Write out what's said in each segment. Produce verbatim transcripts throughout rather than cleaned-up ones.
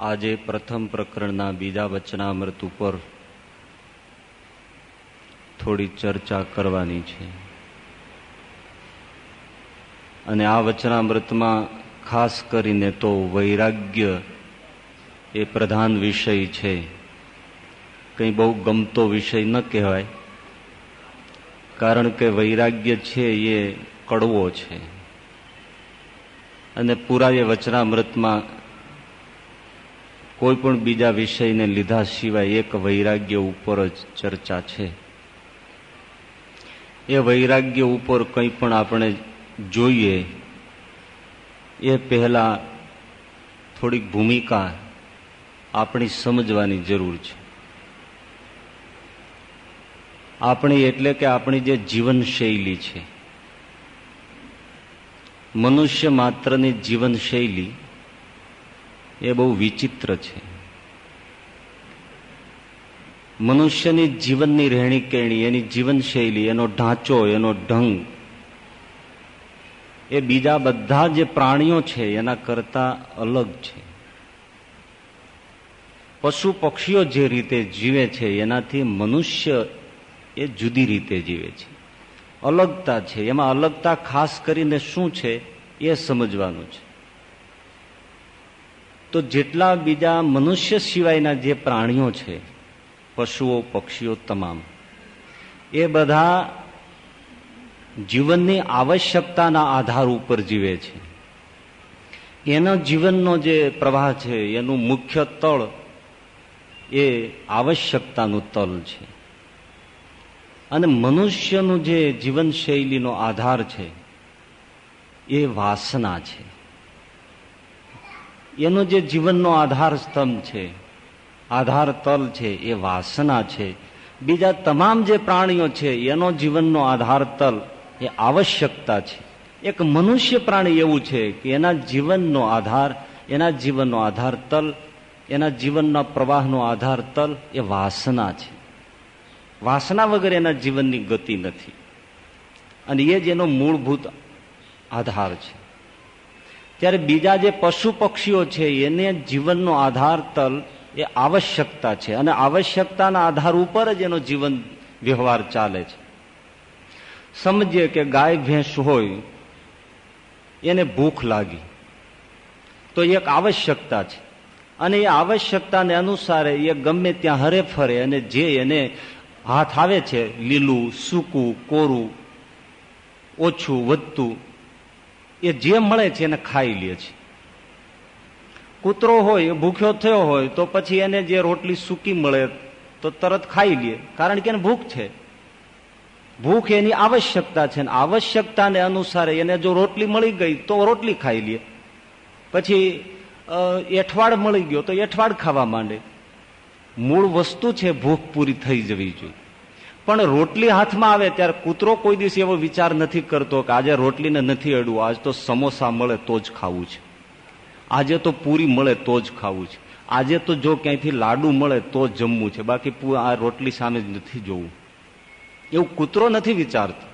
આજે પ્રથમ પ્રકરણના બીજા વચનામૃત ઉપર થોડી ચર્ચા કરવાની છે. અને આ વચનામૃતમાં ખાસ કરીને તો વૈરાગ્ય એ પ્રધાન વિષય છે. કંઈ બહુ ગમતો વિષય ન કહેવાય, કારણ કે વૈરાગ્ય છે એ કડવો છે. અને પૂરા એ વચનામૃતમાં કોઈ પણ બીજા વિષયને લીધા સિવાય એક વૈરાગ્ય ઉપર જ ચર્ચા છે. એ વૈરાગ્ય ઉપર કંઈ પણ આપણે જોઈએ એ પહેલા થોડીક ભૂમિકા આપણી સમજવાની જરૂર છે. આપણી એટલે કે આપણી જે જીવનશૈલી છે, મનુષ્ય માત્રની જીવનશૈલી એ બહુ વિચિત્ર છે. મનુષ્યની જીવનની રહેણી કહેણી, એની જીવનશૈલી, એનો ઢાંચો, એનો ઢંગ એ બીજા બધા જે પ્રાણીઓ છે એના કરતા અલગ છે. પશુ પક્ષીઓ જે રીતે જીવે છે એનાથી મનુષ્ય એ જુદી રીતે જીવે છે. અલગતા છે. એમાં અલગતા ખાસ કરીને શું છે એ સમજવાનું છે. તો જેટલા બીજા મનુષ્ય સિવાયના જે પ્રાણીઓ છે, પશુઓ પક્ષીઓ તમામ, એ બધા જીવનની આવશ્યકતાના આધાર ઉપર જીવે છે. એનો જીવનનો જે પ્રવાહ છે એનું મુખ્ય તળ એ આવશ્યકતાનું તલ છે. અને મનુષ્યનું જે જીવનશૈલીનો આધાર છે એ વાસના છે. એનો જે જીવનનો આધાર સ્તંભ છે, આધાર તલ છે એ વાસના છે. બીજા તમામ જે પ્રાણીઓ છે એનો જીવનનો આધાર તલ એ આવશ્યકતા છે. એક મનુષ્ય પ્રાણી એવું છે કે એના જીવનનો આધાર, એના જીવનનો આધાર તલ, એના જીવનના પ્રવાહનો આધાર તલ એ વાસના છે. વાસના વગર એના જીવનની ગતિ નથી. અને એ જ એનો મૂળભૂત આધાર છે. ત્યારે બીજા જે પશુ પક્ષીઓ છે એને જીવનનો આધાર તલ એ આવશ્યકતા છે. અને આવશ્યકતાના આધાર ઉપર જ એનો જીવન વ્યવહાર ચાલે છે. સમજીએ કે ગાય ભેંસ હોય, એને ભૂખ લાગી તો એક આવશ્યકતા છે. અને એ આવશ્યકતાને અનુસારે એ ગમે ત્યાં હરે ફરે અને જે એને હાથ આવે છે, લીલું, સૂકું, કોરું, ઓછું, વધતું, એ જે મળે છે એને ખાઈ લે છે. કૂતરો હોય, એ ભૂખ્યો થયો હોય તો પછી એને જે રોટલી સૂકી મળે તો તરત ખાઈ લે, કારણ કે એને ભૂખ છે. ભૂખ એની આવશ્યકતા છે. આવશ્યકતાને અનુસારે એને જો રોટલી મળી ગઈ તો રોટલી ખાઈ લે. પછી એઠવાડ મળી ગયો તો એઠવાડ ખાવા માંડે. મૂળ વસ્તુ છે ભૂખ પૂરી થઈ જવી જોઈએ. પણ રોટલી હાથમાં આવે ત્યારે કૂતરો કોઈ દિવસ એવો વિચાર નથી કરતો કે આજે રોટલીને નથી અડવું, આજ તો સમોસા મળે તો જ ખાવું છે, આજે તો પૂરી મળે તો જ ખાવું છે, આજે તો જો ક્યાંયથી લાડુ મળે તો જ જમવું છે, બાકી આ રોટલી સામે જ નથી જોવું. એવું કૂતરો નથી વિચારતો.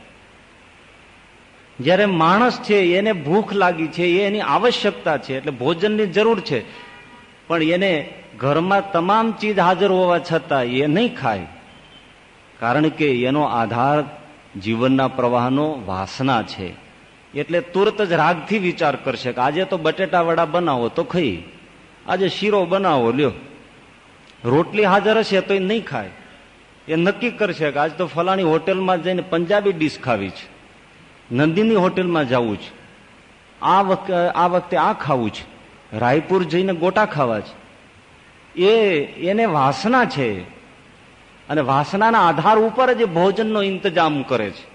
જયારે માણસ છે એને ભૂખ લાગી છે, એ એની આવશ્યકતા છે, એટલે ભોજનની જરૂર છે. પણ એને ઘરમાં તમામ ચીજ હાજર હોવા છતાં એ નહીં ખાય, કારણ કે એનો આધાર જીવનના પ્રવાહનો વાસના છે. એટલે તુરત જ રાગથી વિચાર કરશે કે આજે તો બટેટા વડા બનાવો તો ખાઈ, આજે શીરો બનાવો લ્યો. રોટલી હાજર હશે તો એ નહીં ખાય. એ નક્કી કરશે કે આજ તો ફલાણી હોટેલમાં જઈને પંજાબી ડીશ ખાવી છે, નંદીની હોટેલમાં જવું છે, આ વખતે આ વખતે આ ખાવું છે, રાયપુર જઈને ગોટા ખાવા છે. એ એને વાસના છે. અને વાસનાના આધાર ઉપર જ ભોજનનો ઇંતજામ કરે છે.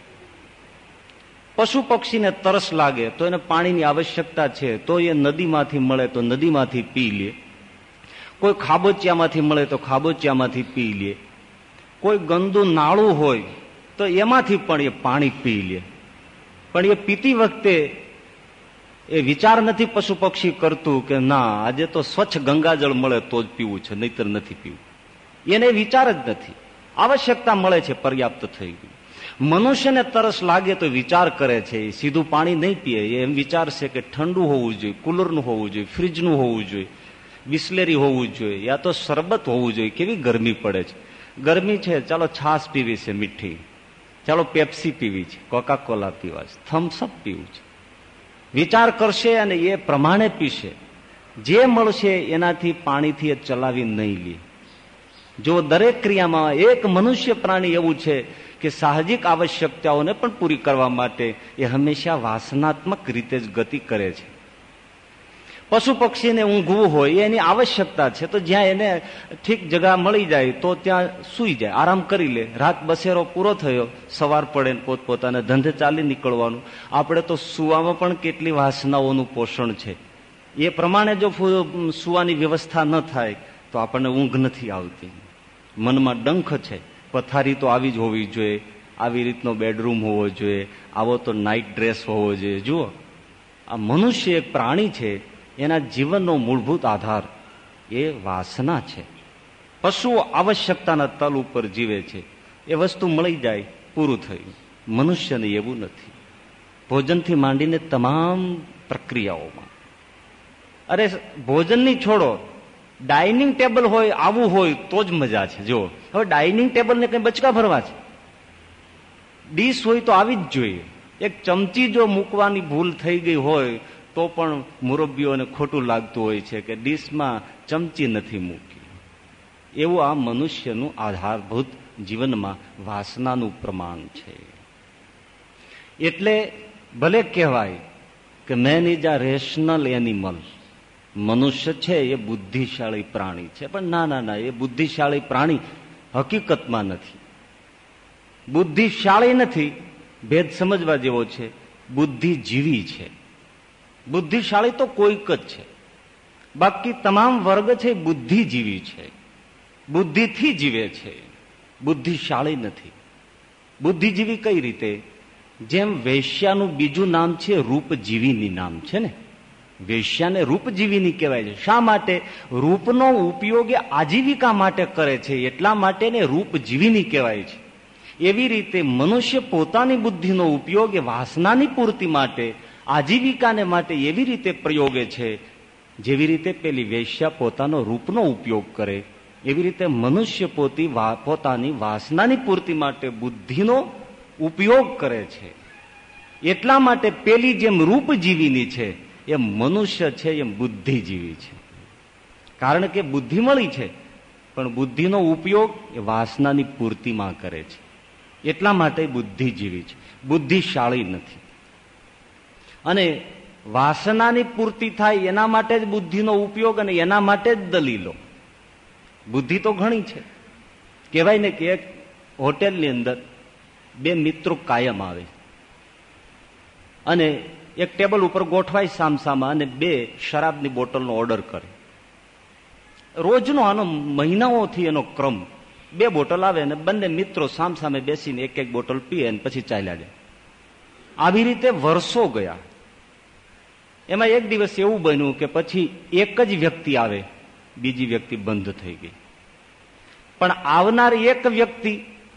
પશુ પક્ષીને તરસ લાગે તો એને પાણીની આવશ્યકતા છે, તો એ નદીમાંથી મળે તો નદીમાંથી પી લે. કોઈ ખાબોચિયામાંથી મળે તો ખાબોચિયામાંથી પી લે. કોઈ ગંદુ નાળું હોય તો એમાંથી પણ એ પાણી પી લે. પણ એ પીતી વખતે એ વિચાર નથી પશુ પક્ષી કરતું કે ના આજે તો સ્વચ્છ ગંગાજળ મળે તો જ પીવું છે, નહીતર નથી પીવું. એને વિચાર જ નથી. આવશ્યકતા મળે છે, પર્યાપ્ત થઈ ગયું. મનુષ્યને તરસ લાગે તો વિચાર કરે છે, સીધું પાણી નહીં પીએ. એમ વિચારશે કે ઠંડુ હોવું જોઈએ, કુલરનું હોવું જોઈએ, ફ્રીજનું હોવું જોઈએ, બિસ્લેરી હોવું જોઈએ, યા તો શરબત હોવું જોઈએ. કેવી ગરમી પડે છે, ગરમી છે, ચાલો છાશ પીવી છે મીઠી, ચાલો પેપ્સી પીવી છે, કોકા કોલા પીવા છે, થમ્સઅપ પીવું છે. વિચાર કરશે અને એ પ્રમાણે પીશે. જે મળશે એનાથી પાણીથી એ ચલાવી નહીં લે. જો દરેક ક્રિયામાં એક મનુષ્ય પ્રાણી એવું છે કે સાહજિક આવશ્યકતાઓને પણ પૂરી કરવા માટે એ હંમેશા વાસનાત્મક રીતે જ ગતિ કરે છે. પશુ પક્ષીને ઊંઘવું હોય એની આવશ્યકતા છે, તો જ્યાં એને ઠીક જગા મળી જાય તો ત્યાં સૂઈ જાય, આરામ કરી લે. રાત બસેરો પૂરો થયો, સવાર પડે પોતપોતાના ધંધે ચાલી નીકળવાનું. આપણે તો સુવામાં પણ કેટલી વાસનાઓનું પોષણ છે. એ પ્રમાણે જો સુવાની વ્યવસ્થા ન થાય તો આપણને ઊંઘ નથી આવતી. મનમાં ડંખ છે, પથારી તો આવી જ હોવી જોઈએ, આવી રીતનો બેડરૂમ હોવો જોઈએ, આવો તો નાઇટ ડ્રેસ હોવો જોઈએ. જુઓ, આ મનુષ્ય એક પ્રાણી છે, એના જીવનનો મૂળભૂત આધાર એ વાસના છે. પશુઓ આવશ્યકતાના તલ ઉપર જીવે છે, એ વસ્તુ મળી જાય પૂરું થયું. મનુષ્યને એવું નથી. ભોજનથી માંડીને તમામ પ્રક્રિયાઓમાં, અરે ભોજનની છોડો, ડાઇનિંગ ટેબલ હોય આવું હોય તો જ મજા છે. જો હવે ડાઇનિંગ ટેબલને કઈ બચકા ભરવા છે, ડીશ હોય તો આવી જ જોઈએ. એક ચમચી જો મૂકવાની ભૂલ થઈ ગઈ હોય તો પણ મુરબ્બીઓને ખોટું લાગતું હોય છે કે ડીશમાં ચમચી નથી મૂકી. એવું આ મનુષ્યનું આધારભૂત જીવનમાં વાસનાનું પ્રમાણ છે. એટલે ભલે કહેવાય કે man is a rational animal, મનુષ્ય છે એ બુદ્ધિશાળી પ્રાણી છે, પણ ના ના ના, એ બુદ્ધિશાળી પ્રાણી હકીકતમાં નથી. બુદ્ધિશાળી નથી, ભેદ સમજવા જેવો છે. બુદ્ધિજીવી છે. બુદ્ધિશાળી તો કોઈક જ છે, બાકી તમામ વર્ગ છે બુદ્ધિજીવી છે, બુદ્ધિથી જીવે છે, બુદ્ધિશાળી નથી. બુદ્ધિજીવી કઈ રીતે? જેમ વેશ્યાનું બીજું નામ છે રૂપજીવીની નામ છે ને, વેશ્યાને રૂપજીવીની કહેવાય છે. શા માટે? રૂપનો ઉપયોગ એ આજીવિકા માટે કરે છે, એટલા માટે ને રૂપજીવીની કહેવાય છે. એવી રીતે મનુષ્ય પોતાની બુદ્ધિનો ઉપયોગ એ વાસનાની પૂર્તિ માટે, આજીવિકાને માટે એવી રીતે પ્રયોગે છે જેવી રીતે પેલી વેશ્યા પોતાનો રૂપનો ઉપયોગ કરે, એવી રીતે મનુષ્ય પોતી પોતાની વાસનાની પૂર્તિ માટે બુદ્ધિનો ઉપયોગ કરે છે. એટલા માટે પેલી જેમ રૂપજીવીની છે એમ મનુષ્ય છે એમ બુદ્ધિજીવી છે. કારણ કે બુદ્ધિ મળી છે, પણ બુદ્ધિનો ઉપયોગ એ વાસનાની પૂર્તિમાં કરે છે. એટલા માટે બુદ્ધિજીવી છે, બુદ્ધિશાળી નથી. અને વાસનાની પૂર્તિ થાય એના માટે જ બુદ્ધિનો ઉપયોગ અને એના માટે જ દલીલો. બુદ્ધિ તો ઘણી છે. કહેવાય ને કે એક હોટેલની અંદર બે મિત્રો કાયમ આવે અને એક ટેબલ ઉપર ગોઠવાય સામસામા અને બે શરાબની બોટલનો ઓર્ડર કરે. રોજનો આનો મહિનાઓથી એનો ક્રમ. બે બોટલ આવે અને બંને મિત્રો સામસામે બેસીને એક એક બોટલ પીએ અને પછી ચાલ્યા જાય. આવી રીતે વર્ષો ગયા. એમાં એક દિવસ એવું બન્યું કે પછી એક જ વ્યક્તિ આવે, બીજી વ્યક્તિ બંધ થઈ ગઈ. પણ આવનાર એક વ્યક્તિ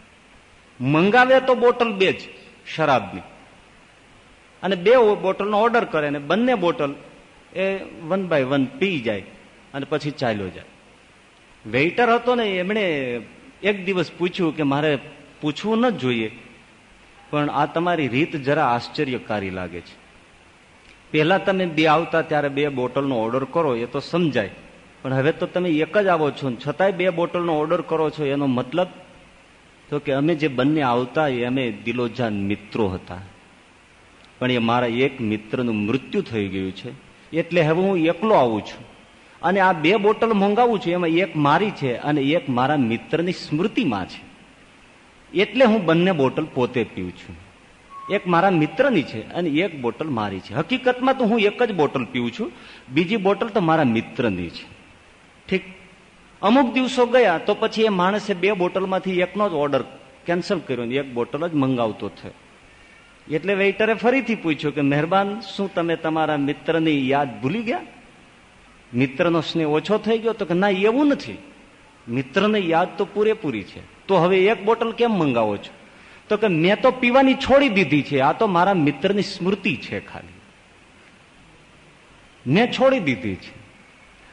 મંગાવે તો બોટલ બે જ શરાબની, અને બે બોટલનો ઓર્ડર કરે અને બંને બોટલ એ વન બાય વન પી જાય અને પછી ચાલ્યો જાય. વેઇટર હતો ને, એમણે એક દિવસ પૂછ્યું કે મારે પૂછવું ન જોઈએ, પણ આ તમારી રીત જરા આશ્ચર્યકારી લાગે છે. પહેલા તમે બે આવતા ત્યારે બે બોટલનો ઓર્ડર કરો એ તો સમજાય, પણ હવે તો તમે એક જ આવો છો છતાંય બે બોટલનો ઓર્ડર કરો છો, એનો મતલબ? તો કે અમે જે બંને આવતા એ અમે દિલોજાન મિત્રો હતા, પણ એ મારા એક મિત્રનું મૃત્યુ થઈ ગયું છે, એટલે હવે હું એકલો આવું છું. અને આ બે બોટલ મંગાવું છું, એમાં એક મારી છે અને એક મારા મિત્રની સ્મૃતિમાં છે, એટલે હું બંને બોટલ પોતે પીઉં છું. એક મારા મિત્રની છે અને એક બોટલ મારી છે. હકીકતમાં તો હું એક જ બોટલ પીઉં છું, બીજી બોટલ તો મારા મિત્રની છે. ઠીક. અમુક દિવસો ગયા તો પછી એ માણસે બે બોટલમાંથી એકનો જ ઓર્ડર કેન્સલ કર્યો ને એક બોટલ જ મંગાવતો થયો. એટલે વેઇટરે ફરીથી પૂછ્યું કે મહેરબાન, શું તમે તમારા મિત્રની યાદ ભૂલી ગયા? મિત્રનો સ્નેહ ઓછો થઈ ગયો? તો કે ના, એવું નથી, મિત્રની યાદ તો પૂરેપૂરી છે. તો હવે એક બોટલ કેમ મંગાવો છો? તો કે મેં તો પીવાની છોડી દીધી છે, આ તો મારા મિત્રની સ્મૃતિ છે, ખાલી મેં છોડી દીધી છે.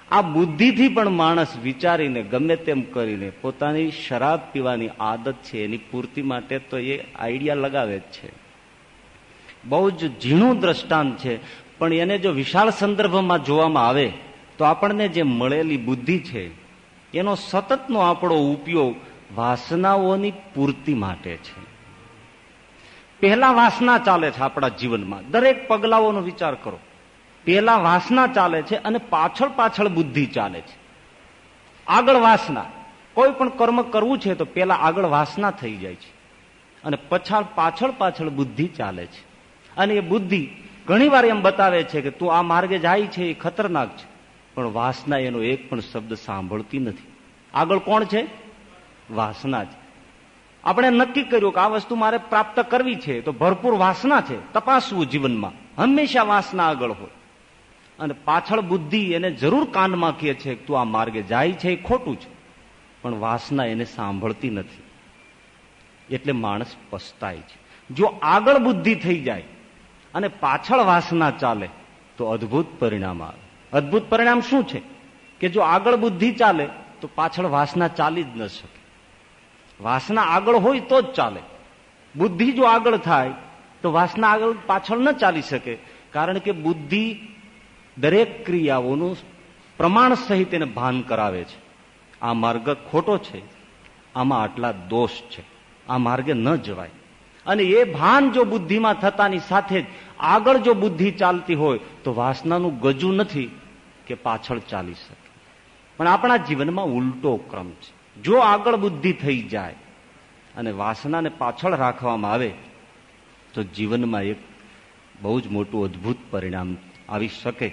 આ બુદ્ધિથી પણ માણસ વિચારીને ગમે તેમ કરીને પોતાની શરાબ પીવાની આદત છે એની પૂર્તિ માટે તો એ આઈડિયા લગાવે જ છે. બહુ જ ઝીણું દ્રષ્ટાંત છે, પણ એને જો વિશાળ સંદર્ભમાં જોવામાં આવે તો આપણને જે મળેલી બુદ્ધિ છે એનો સતતનો આપણો ઉપયોગ વાસનાઓની પૂર્તિ માટે છે. પહેલા વાસના ચાલે છે આપણા જીવનમાં. દરેક પગલાઓનો વિચાર કરો. પહેલા વાસના ચાલે છે અને પાછળ પાછળ બુદ્ધિ ચાલે છે. આગળ વાસના, કોઈ પણ કર્મ કરવું છે તો પહેલા આગળ વાસના થઈ જાય છે અને પછાડ પાછળ પાછળ બુદ્ધિ ચાલે છે. અને એ બુદ્ધિ ઘણી વાર એમ બતાવે છે કે તું આ માર્ગે જાય છે એ ખતરનાક છે, પણ વાસના એનો એક પણ શબ્દ સાંભળતી નથી. આગળ કોણ છે? વાસના છે. આપણે નક્કી કર્યું કે આ વસ્તુ મારે પ્રાપ્ત કરવી છે તો ભરપૂર વાસના છે, તપાસવું જીવનમાં. હંમેશા વાસના આગળ હોય અને પાછળ બુદ્ધિ એને જરૂર કાનમાં કહે છે કે તું આ માર્ગે જાય છે એ ખોટું છે, પણ વાસના એને સાંભળતી નથી. એટલે માણસ પસ્તાય છે. જો આગળ બુદ્ધિ થઈ જાય અને પાછળ વાસના ચાલે તો અદ્ભુત પરિણામ આવે. અદ્ભુત પરિણામ શું છે કે જો આગળ બુદ્ધિ ચાલે તો પાછળ વાસના ચાલી જ ન શકે. વાસના આગળ હોય તો જ ચાલે. બુદ્ધિ જો આગળ થાય તો વાસના આગળ પાછળ ન ચાલી શકે, કારણ કે બુદ્ધિ દરેક ક્રિયાઓનું પ્રમાણ સહિત એને ભાન કરાવે છે. આ માર્ગ ખોટો છે, આમાં આટલા દોષ છે, આ માર્ગે ન જવાય. અને એ ભાન જો બુદ્ધિમાં થતાની સાથે જ આગળ જો બુદ્ધિ ચાલતી હોય તો વાસનાનું ગજુ નથી કે પાછળ ચાલી શકે. પણ આપણા જીવનમાં ઉલટો ક્રમ છે. જો આગળ બુદ્ધિ થઈ જાય અને વાસનાને પાછળ રાખવામાં આવે તો જીવનમાં એક બહુ જ મોટું અદ્ભુત પરિણામ આવી શકે.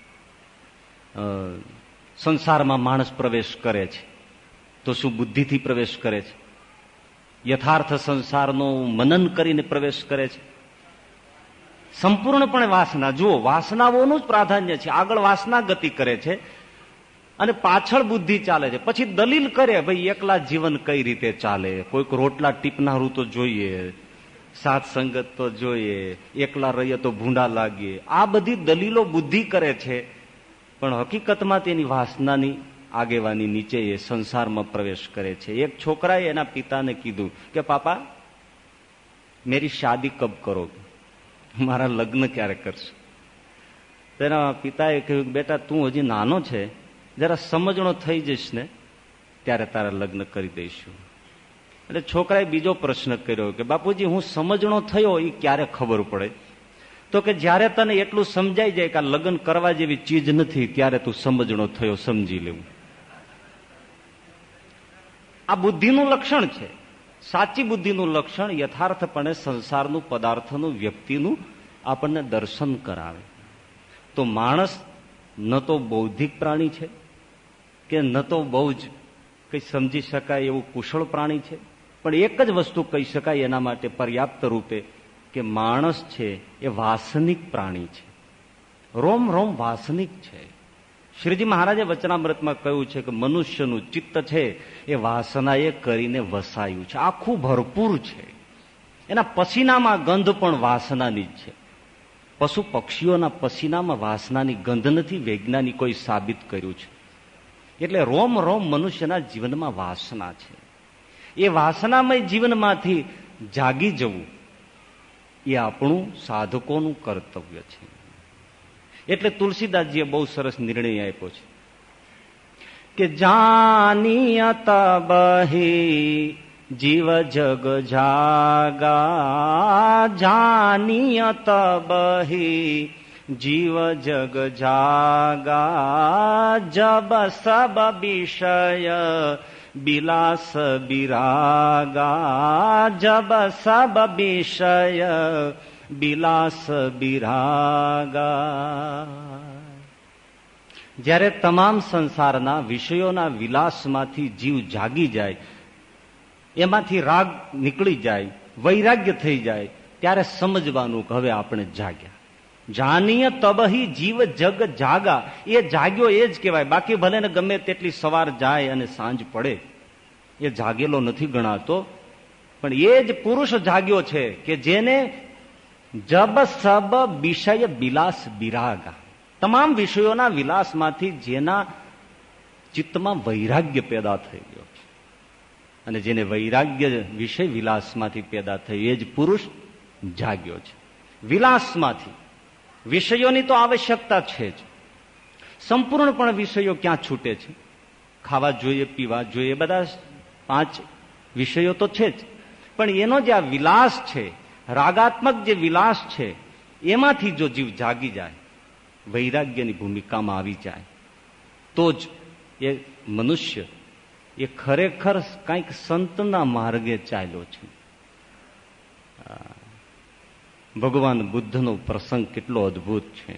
સંસારમાં માણસ પ્રવેશ કરે છે તો શું બુદ્ધિથી પ્રવેશ કરે છે? યથાર્થ સંસારનો મનન કરીને પ્રવેશ કરે છે? સંપૂર્ણપણે વાસના. જુઓ, વાસનાઓનું જ પ્રાધાન્ય છે. આગળ વાસના ગતિ કરે છે અને પાછળ બુદ્ધિ ચાલે છે. પછી દલીલ કરે, ભાઈ એકલા જીવન કઈ રીતે ચાલે, કોઈક રોટલા ટીપનારું તો જોઈએ, સાત સંગત તો જોઈએ, એકલા રહીએ તો ભૂંડા લાગીએ. આ બધી દલીલો બુદ્ધિ કરે છે, પણ હકીકતમાં તેની વાસનાની આગેવાની નીચે એ સંસારમાં પ્રવેશ કરે છે. એક છોકરાએ એના પિતાને કીધું કે પાપા મેરી શાદી કબ કરોગે, મારા લગ્ન ક્યારે કરશે? તેના પિતાએ કહ્યું, બેટા તું હજી નાનો છે, જરા સમજણો થઈ જઈશ ને ત્યારે તારા લગ્ન કરી દઈશું. એટલે છોકરાએ બીજો પ્રશ્ન કર્યો કે બાપુજી હું સમજણો થયો એ ક્યારે ખબર પડે? તો કે જ્યારે તને એટલું સમજાઈ જાય કે આ લગ્ન કરવા જેવી ચીજ નથી ત્યારે તું સમજણો થયો સમજી લેવું. આ બુદ્ધિનું લક્ષણ છે. સાચી બુદ્ધિનું લક્ષણ યથાર્થપણે સંસારનું, પદાર્થનું, વ્યક્તિનું આપણને દર્શન કરાવે. તો માણસ ન તો બૌદ્ધિક પ્રાણી છે કે ન તો બહુ જ કઈ સમજી શકાય એવું કુશળ પ્રાણી છે, પણ એક જ વસ્તુ કહી શકાય એના માટે પર્યાપ્ત રૂપે કે માણસ છે એ વાસનિક પ્રાણી છે. રોમ રોમ વાસનિક છે. શ્રીજી મહારાજે વચનામૃતમાં કહ્યું છે કે મનુષ્યનું ચિત્ત છે એ વાસનાએ કરીને વસાયું છે, આખું ભરપૂર છે. એના પસીનામાં ગંધ પણ વાસનાની જ છે. પશુ પક્ષીઓના પસીનામાં વાસનાની ગંધ નથી, વૈજ્ઞાનિકોએ સાબિત કર્યું છે. એટલે રોમ રોમ મનુષ્યના જીવનમાં વાસના છે. એ વાસનામય જીવનમાંથી જાગી જવું એ આપણું સાધકોનું કર્તવ્ય છે. એટલે તુલસીદાસજીએ બહુ સરસ નિર્ણય આપ્યો છે કે જાનિયત બહી જીવ જગ જાગા, જાનિયત બહી જીવ જગ જાગા, જબ સબ વિષય બિલાસ બિરાગા, જબ સબ વિષય બિલાસ બિરાગા. જ્યારે તમામ સંસારના વિષયોના વિલાસમાંથી જીવ જાગી જાય, એમાંથી રાગ નીકળી જાય, વૈરાગ્ય થઈ જાય, ત્યારે સમજવાનું કે હવે આપણે જાગ્યા. જાનીય તબહી જીવ જગ જાગા, એ જાગ્યો એ જ કહેવાય. બાકી ભલે ને ગમે તેટલી સવાર જાય અને સાંજ પડે, એ જાગેલો નથી ગણાતો, પણ એ જ પુરુષ જાગ્યો છે કે જેને જબ સબ વિષય બિલાસ બિરાગા, તમામ વિષયોના વિલાસમાંથી જેના ચિત્તમાં વૈરાગ્ય પેદા થઈ ગયો. અને જેને વૈરાગ્ય વિષય વિલાસમાંથી પેદા થયું એ જ પુરુષ જાગ્યો છે. વિલાસમાંથી. વિષયોની તો આવશ્યકતા છે જ. સંપૂર્ણપણે વિષયો ક્યાં છૂટે છે? ખાવા જોઈએ, પીવા જોઈએ, બધા પાંચ વિષયો તો છે જ, પણ એનો જે આ વિલાસ છે, રાગાત્મક જે વિલાસ છે, એમાંથી જો જીવ જાગી જાય, વૈરાગ્યની ભૂમિકામાં આવી જાય, તો જ એ મનુષ્ય એ ખરેખર કંઈક સંતના માર્ગે ચાલ્યો છે. ભગવાન બુદ્ધનો પ્રસંગ કેટલો અદભુત છે.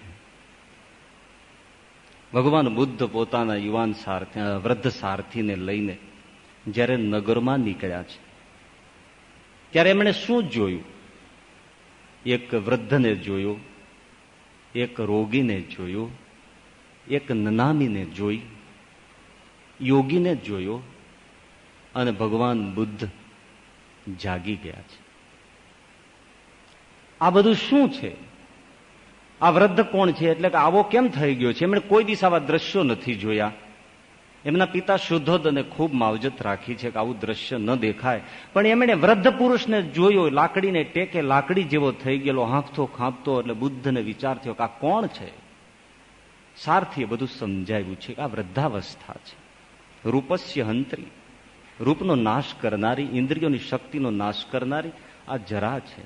ભગવાન બુદ્ધ પોતાના યુવાન સારથી વૃદ્ધ સારથીને લઈને જ્યારે નગરમાં નીકળ્યા છે, ત્યારે એમણે શું જોયું? એક વૃદ્ધને જોયો, એક રોગીને જોયો, એક નનામીને જોઈ, યોગીને જોયો, અને ભગવાન બુદ્ધ જાગી ગયા છે. આ બધું શું છે? આ વૃદ્ધ કોણ છે? એટલે કે આવો કેમ થઈ ગયો છે? એમણે કોઈ દિવસ આવા દ્રશ્યો નથી જોયા. એમના પિતા શુદ્ધોદને ખૂબ માવજત રાખી છે કે આવું દ્રશ્ય ન દેખાય, પણ એમણે વૃદ્ધ પુરુષને જોયો, લાકડીને ટેકે લાકડી જેવો થઈ ગયેલો, હાંફતો ખાંપતો. એટલે બુદ્ધને વિચાર થયો કે આ કોણ છે? સારથીએ બધું સમજાવ્યું છે કે આ વૃદ્ધાવસ્થા છે. રૂપસ્ય હંત્રી, રૂપનો નાશ કરનારી, ઇન્દ્રિયોની શક્તિનો નાશ કરનારી આ જરા છે.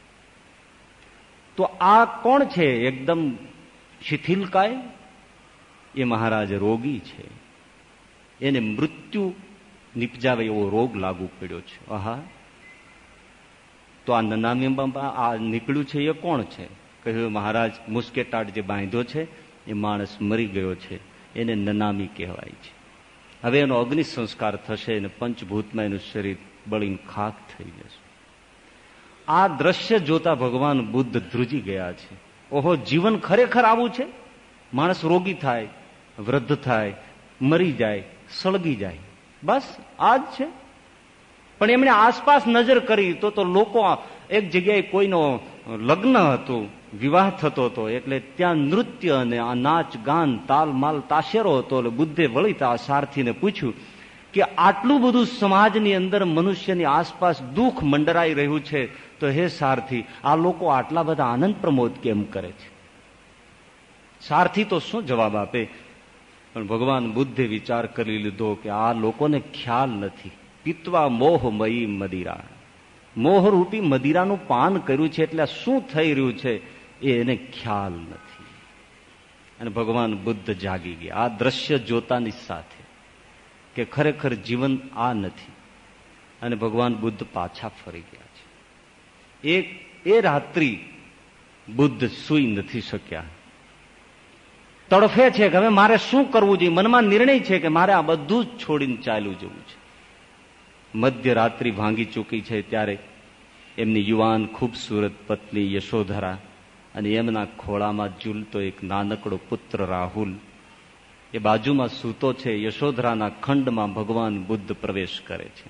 તો આ કોણ છે? એકદમ શિથિલકાય, એ મહારાજ રોગી છે. એને મૃત્યુ નિપજાવે એવો રોગ લાગુ પડ્યો છે. આહા, તો આ નનામીમાં આ નીકળ્યું છે એ કોણ છે? કહ્યું મહારાજ મુસ્કેટાટ જે બાંધ્યો છે એ માણસ મરી ગયો છે, એને નનામી કહેવાય છે. હવે એનો અગ્નિ સંસ્કાર થશે અને પંચભૂતમાં એનું શરીર બળીને ખાક થઈ જશે. આ દ્રશ્ય જોતા ભગવાન બુદ્ધ ધ્રુજી ગયા છે. ઓહો, જીવન ખરેખર આવું છે? માણસ રોગી થાય, વૃદ્ધ થાય, મરી જાય, સળગી જાય, બસ આ જ છે. પણ એમણે આસપાસ નજર કરી તો તો લોકો, એક જગ્યાએ કોઈનો લગ્ન હતું, વિવાહ થતો હતો, એટલે ત્યાં નૃત્ય અને આ નાચ ગાન તાલ માલ તાશેરો હતો. એટલે બુદ્ધે વળી આ સારથીને પૂછ્યું કે આટલું બધું સમાજની અંદર મનુષ્યની આસપાસ દુઃખ મંડરાઈ રહ્યું છે, તો હે સારથી, આ લોકો આટલા બધા આનંદ પ્રમોદ કેમ કરે છે? સારથી તો શું જવાબ આપે? પણ ભગવાન બુદ્ધે વિચાર કરી લીધો કે આ લોકોને ખ્યાલ નથી. પીત્વા મોહમયી મદિરા, મોહરૂપી મદિરાનું પાન કર્યું છે, એટલે શું થઈ રહ્યું છે એ એને ખ્યાલ નથી. અને ભગવાન બુદ્ધ જાગી ગયા આ દ્રશ્ય જોતાની સાથે કે ખરેખર જીવન આ નથી. અને ભગવાન બુદ્ધ પાછા ફરી ગયા છે. એક એ રાત્રિ બુદ્ધ સૂઈ નથી શક્યા. તડફે છે કે હવે મારે શું કરવું જોઈએ. મનમાં નિર્ણય છે કે મારે આ બધું જ છોડીને ચાલ્યું જવું છે. મધ્યરાત્રિ ભાંગી ચૂકી છે ત્યારે એમની યુવાન ખૂબસૂરત પત્ની યશોધરા અને એમના ખોળામાં ઝૂલતો એક નાનકડો પુત્ર રાહુલ એ બાજુમાં સૂતો છે. યશોધરાના ખંડમાં ભગવાન બુદ્ધ પ્રવેશ કરે છે.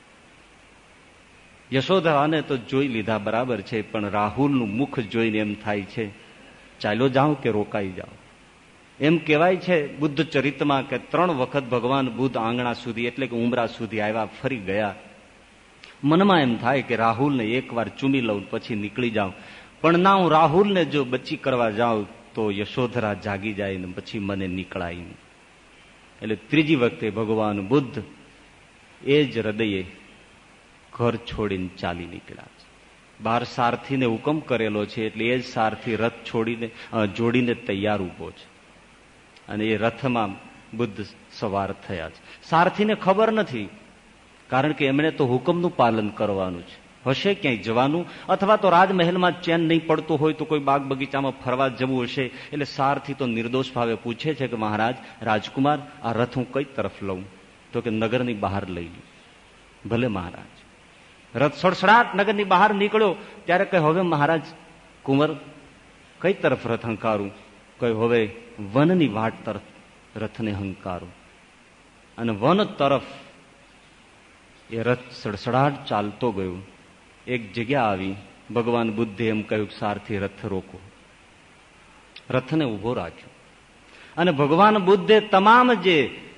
યશોધરાને તો જોઈ લીધા બરાબર છે, પણ રાહુલનું મુખ જોઈને એમ થાય છે ચાલ્યો જાઉં કે રોકાઈ જાઉં. એમ કહેવાય છે બુદ્ધ ચરિત્રમાં કે ત્રણ વખત ભગવાન બુદ્ધ આંગણા સુધી એટલે કે ઉમરા સુધી આવ્યા, ફરી ગયા. મનમાં એમ થાય કે રાહુલને એકવાર ચૂમી લઉં પછી નીકળી જાઉં, પણ ના, હું રાહુલને જો બચી કરવા જાઉં તો યશોધરા જાગી જાય ને પછી મને નીકળાય નહીં. એટલે ત્રીજી વખતે ભગવાન બુદ્ધ એ જ હૃદયે ઘર છોડીને ચાલી નીકળ્યા છે. બહાર સારથીને હુકમ કરેલો છે, એટલે એ જ સારથી રથ છોડીને જોડીને તૈયાર ઉભો છે. અને એ રથમાં બુદ્ધ સવાર થયા છે. સારથીને ખબર નથી, કારણ કે એમણે તો હુકમનું પાલન કરવાનું છે. હશે ક્યાંય જવાનું, અથવા તો રાજમહેલમાં ચેન નહીં પડતું હોય તો કોઈ બાગ બગીચામાં ફરવા જવું હશે. એટલે સારથી તો નિર્દોષ ભાવે પૂછે છે કે મહારાજ, રાજકુમાર, આ રથ હું કઈ તરફ લઉં? તો કે નગરની બહાર લઈ લો. ભલે મહારાજ. રથ સડસડાટ નગરની બહાર નીકળ્યો ત્યારે કહે, હવે મહારાજ કુંવર કઈ તરફ રથ હંકારું? કહ્યું, હવે વનની વાટ તરફ રથને હંકારો. અને વન તરફ એ રથ સડસડાટ ચાલતો ગયો. એક જગ્યા આવી, ભગવાન બુદ્ધે એમ કહ્યું, સારથી રથ રોકો. રથને ઉભો રાખ્યો. અને ભગવાન બુદ્ધે તમામ જે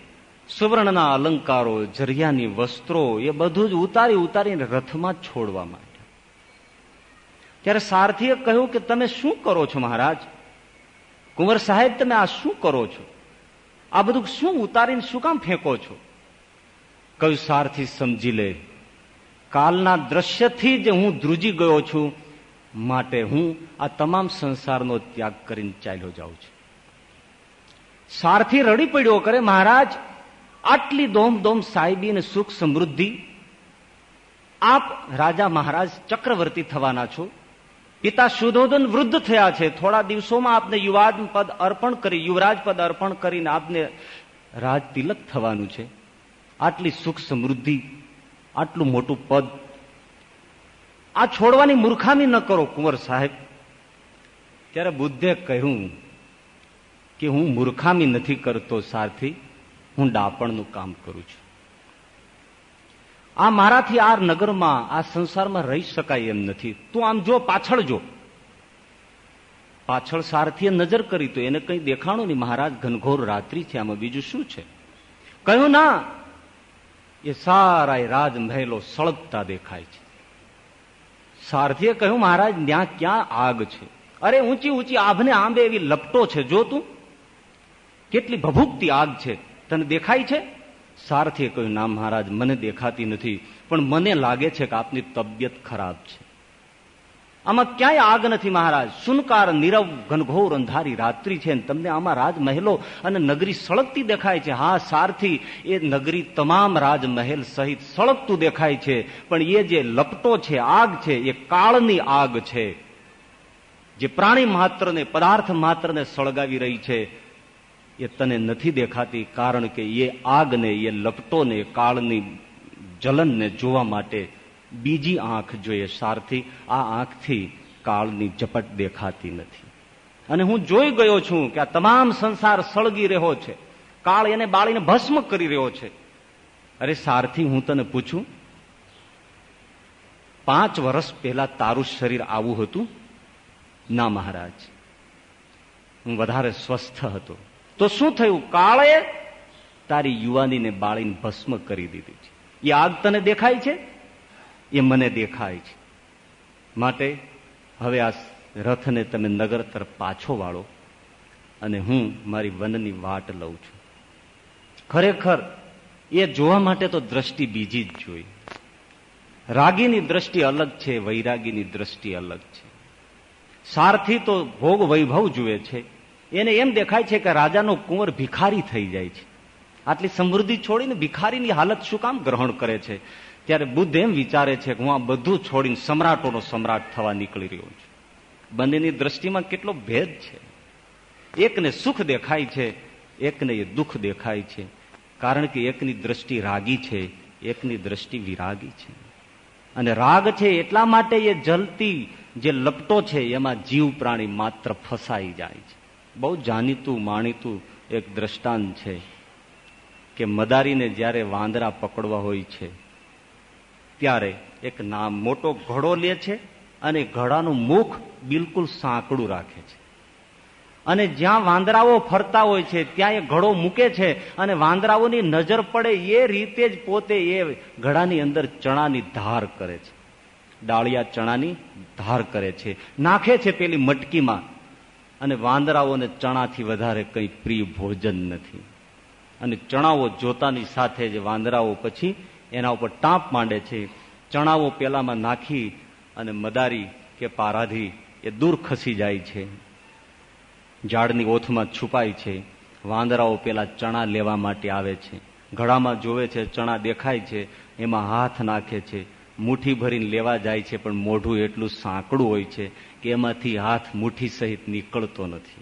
સુવર્ણના અલંકારો, જરિયાની વસ્ત્રો એ બધું જ ઉતારી ઉતારીને રથમાં છોડવા માંડ્યા. ત્યારે સારથીએ કહ્યું કે તમે શું કરો છો મહારાજ? કુંવર સાહેબ, તમે આ શું કરો છો? આ બધું શું ઉતારીને શું કામ ફેંકો છો? કહ્યું, સારથી સમજી લે, કાલના દ્રશ્યથી જ હું ધ્રુજી ગયો છું, માટે હું આ તમામ સંસારનો ત્યાગ કરીને ચાલ્યો જાઉં છું. સારથી રડી પડ્યો કરે, મહારાજ આટલી દોમ દોમ સાહેબી અને સુખ સમૃદ્ધિ, આપ રાજા મહારાજ ચક્રવર્તી થવાના છો, પિતા શુદ્ધોધન વૃદ્ધ થયા છે, થોડા દિવસોમાં આપને યુવાજ પદ અર્પણ કરી યુવરાજ પદ અર્પણ કરીને આપને રાજ તિલક થવાનું છે. આટલી સુખ સમૃદ્ધિ, આટલું મોટું પદ, આ છોડવાની મૂર્ખામી ન કરો કુંવર સાહેબ. ત્યારે બુદ્ધે કહ્યું કે હું મૂર્ખામી નથી કરતો સારથી, હું ડાપણનું કામ કરું છું. આ મારાથી આ નગરમાં, આ સંસારમાં રહી શકાય એમ નથી. તું આમ જો, પાછળ જો. પાછળ સારથીએ નજર કરી તો એને કંઈ દેખાણું નહીં. મહારાજ, ઘનઘોર રાત્રિ છે, આમાં બીજું શું છે? કહ્યું, ના, એ સારા રાજમહેલો સળગતા દેખાય છે. સારથીએ કહ્યું, મહારાજ ત્યાં ક્યાં આગ છે? અરે ઊંચી ઊંચી આભને આંબે એવી લપટો છે, જો તું કેટલી ભભૂકતી આગ છે, તને દેખાય છે? સારથીએ કહ્યું, ના મહારાજ, મને દેખાતી નથી, પણ મને લાગે છે કે આપની તબિયત ખરાબ છે. આમાં ક્યાંય આગ નથી મહારાજ, સુનકાર નીરવ ઘનઘોર અંધારી રાત્રિ છે, તમને આમાં રાજમહેલો અને નગરી સળગતી દેખાય છે. હા સારથી, એ નગરી તમામ રાજમહેલ સહિત સળગતું દેખાય છે, પણ એ જે લપટો છે, આગ છે, એ કાળની આગ છે, જે પ્રાણી માત્રને, પદાર્થ માત્રને સળગાવી રહી છે. એ તને નથી દેખાતી, કારણ કે એ આગને, એ લપટોને, કાળની જલનને જોવા માટે બીજી આંખ જોઈએ. સારથી, આ આંખથી કાળની ઝપટ દેખાતી નથી. અને હું જોઈ ગયો છું કે આ તમામ સંસાર સળગી રહ્યો છે, કાળ એને બાળીને ભસ્મ કરી રહ્યો છે. અરે સારથી, હું તને પૂછું, પાંચ વર્ષ પહેલા તારું શરીર આવું હતું? ના મહારાજ, હું વધારે સ્વસ્થ હતો. તો શું થયું? કાળે તારી યુવાનીને બાળીને ભસ્મ કરી દીધી છે. એ આગ તને દેખાય છે? એ મને દેખાય છે. માટે હવે આ રથને તમે નગર તરફ પાછો વાળો અને હું મારી વનની વાટ લઉં છું. ખરેખર એ જોવા માટે તો દ્રષ્ટિ બીજી જ જોઈ. રાગીની દ્રષ્ટિ અલગ છે, વૈરાગીની દ્રષ્ટિ અલગ છે. સારથી તો ભોગ વૈભવ જુએ છે, એને એમ દેખાય છે કે રાજાનો કુંવર ભિખારી થઈ જાય છે. આટલી સમૃદ્ધિ છોડીને ભિખારીની હાલત શું કામ ગ્રહણ કરે છે? ત્યારે બુદ્ધ એમ વિચારે છે કે હું આ બધું છોડીને સમ્રાટોનો સમ્રાટ થવા નીકળી રહ્યો છું. બંનેની દ્રષ્ટિમાં કેટલો ભેદ છે. એકને સુખ દેખાય છે, એકને એ દુઃખ દેખાય છે, કારણ કે એકની દ્રષ્ટિ રાગી છે, એકની દ્રષ્ટિ વિરાગી છે. અને રાગ છે એટલા માટે એ જલતી જે લપટો છે એમાં જીવ પ્રાણી માત્ર ફસાઈ જાય છે. બહુ જાણીતું માણીતું એક દ્રષ્ટાંત છે કે મદારીને જ્યારે વાંદરા પકડવા હોય છે ત્યારે એક નામ મોટો ઘડો લે છે અને ઘડાનું મુખ બિલકુલ સાંકડું રાખે છે, અને જ્યાં વાંદરાઓ ફરતા હોય છે ત્યાં એ ઘડો મૂકે છે, અને વાંદરાઓની નજર પડે એ રીતે જ પોતે એ ઘડાની અંદર ચણાની ધાર કરે છે, ડાળિયા ચણાની ધાર કરે છે, નાખે છે પેલી મટકીમાં. અને વાંદરાઓને ચણાથી વધારે કંઈ પ્રિય ભોજન નથી. અને ચણાઓ જોતાની સાથે જ વાંદરાઓ પછી એના ઉપર ટાંપ માંડે છે. ચણાઓ પેલામાં નાખી અને મદારી કે પારાધી એ દૂર ખસી જાય છે, ઝાડની ઓથમાં છુપાય છે. વાંદરાઓ પેલા ચણા લેવા માટે આવે છે, ઘડામાં જોવે છે, ચણા દેખાય છે, એમાં હાથ નાખે છે, મુઠ્ઠી ભરીને લેવા જાય છે, પણ મોઢું એટલું સાંકડું હોય છે કે એમાંથી હાથ મુઠ્ઠી સહિત નીકળતો નથી.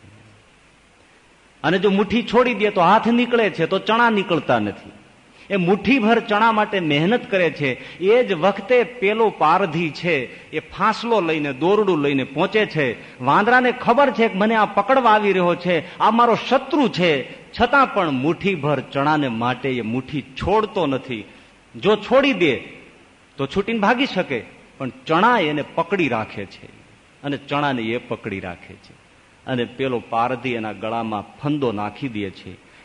અને જો મુઠ્ઠી છોડી દે તો હાથ નીકળે છે, તો ચણા નીકળતા નથી. એ મુઠ્ઠીભર ચણા માટે મહેનત કરે છે. એ જ વખતે પેલો પારધી છે એ ફાંસલો લઈને, દોરડું લઈને પહોંચે છે. વાંદરાને ખબર છે કે મને આ પકડવા આવી રહ્યો છે, આ મારો શત્રુ છે, છતાં પણ મુઠ્ઠીભર ચણાને માટે એ મુઠ્ઠી છોડતો નથી. જો છોડી દે તો છૂટીને ભાગી શકે, પણ ચણા એને પકડી રાખે છે, અને ચણાને એ પકડી રાખે છે. અને પેલો પારધી એના ગળામાં ફંદો નાખી દે છે.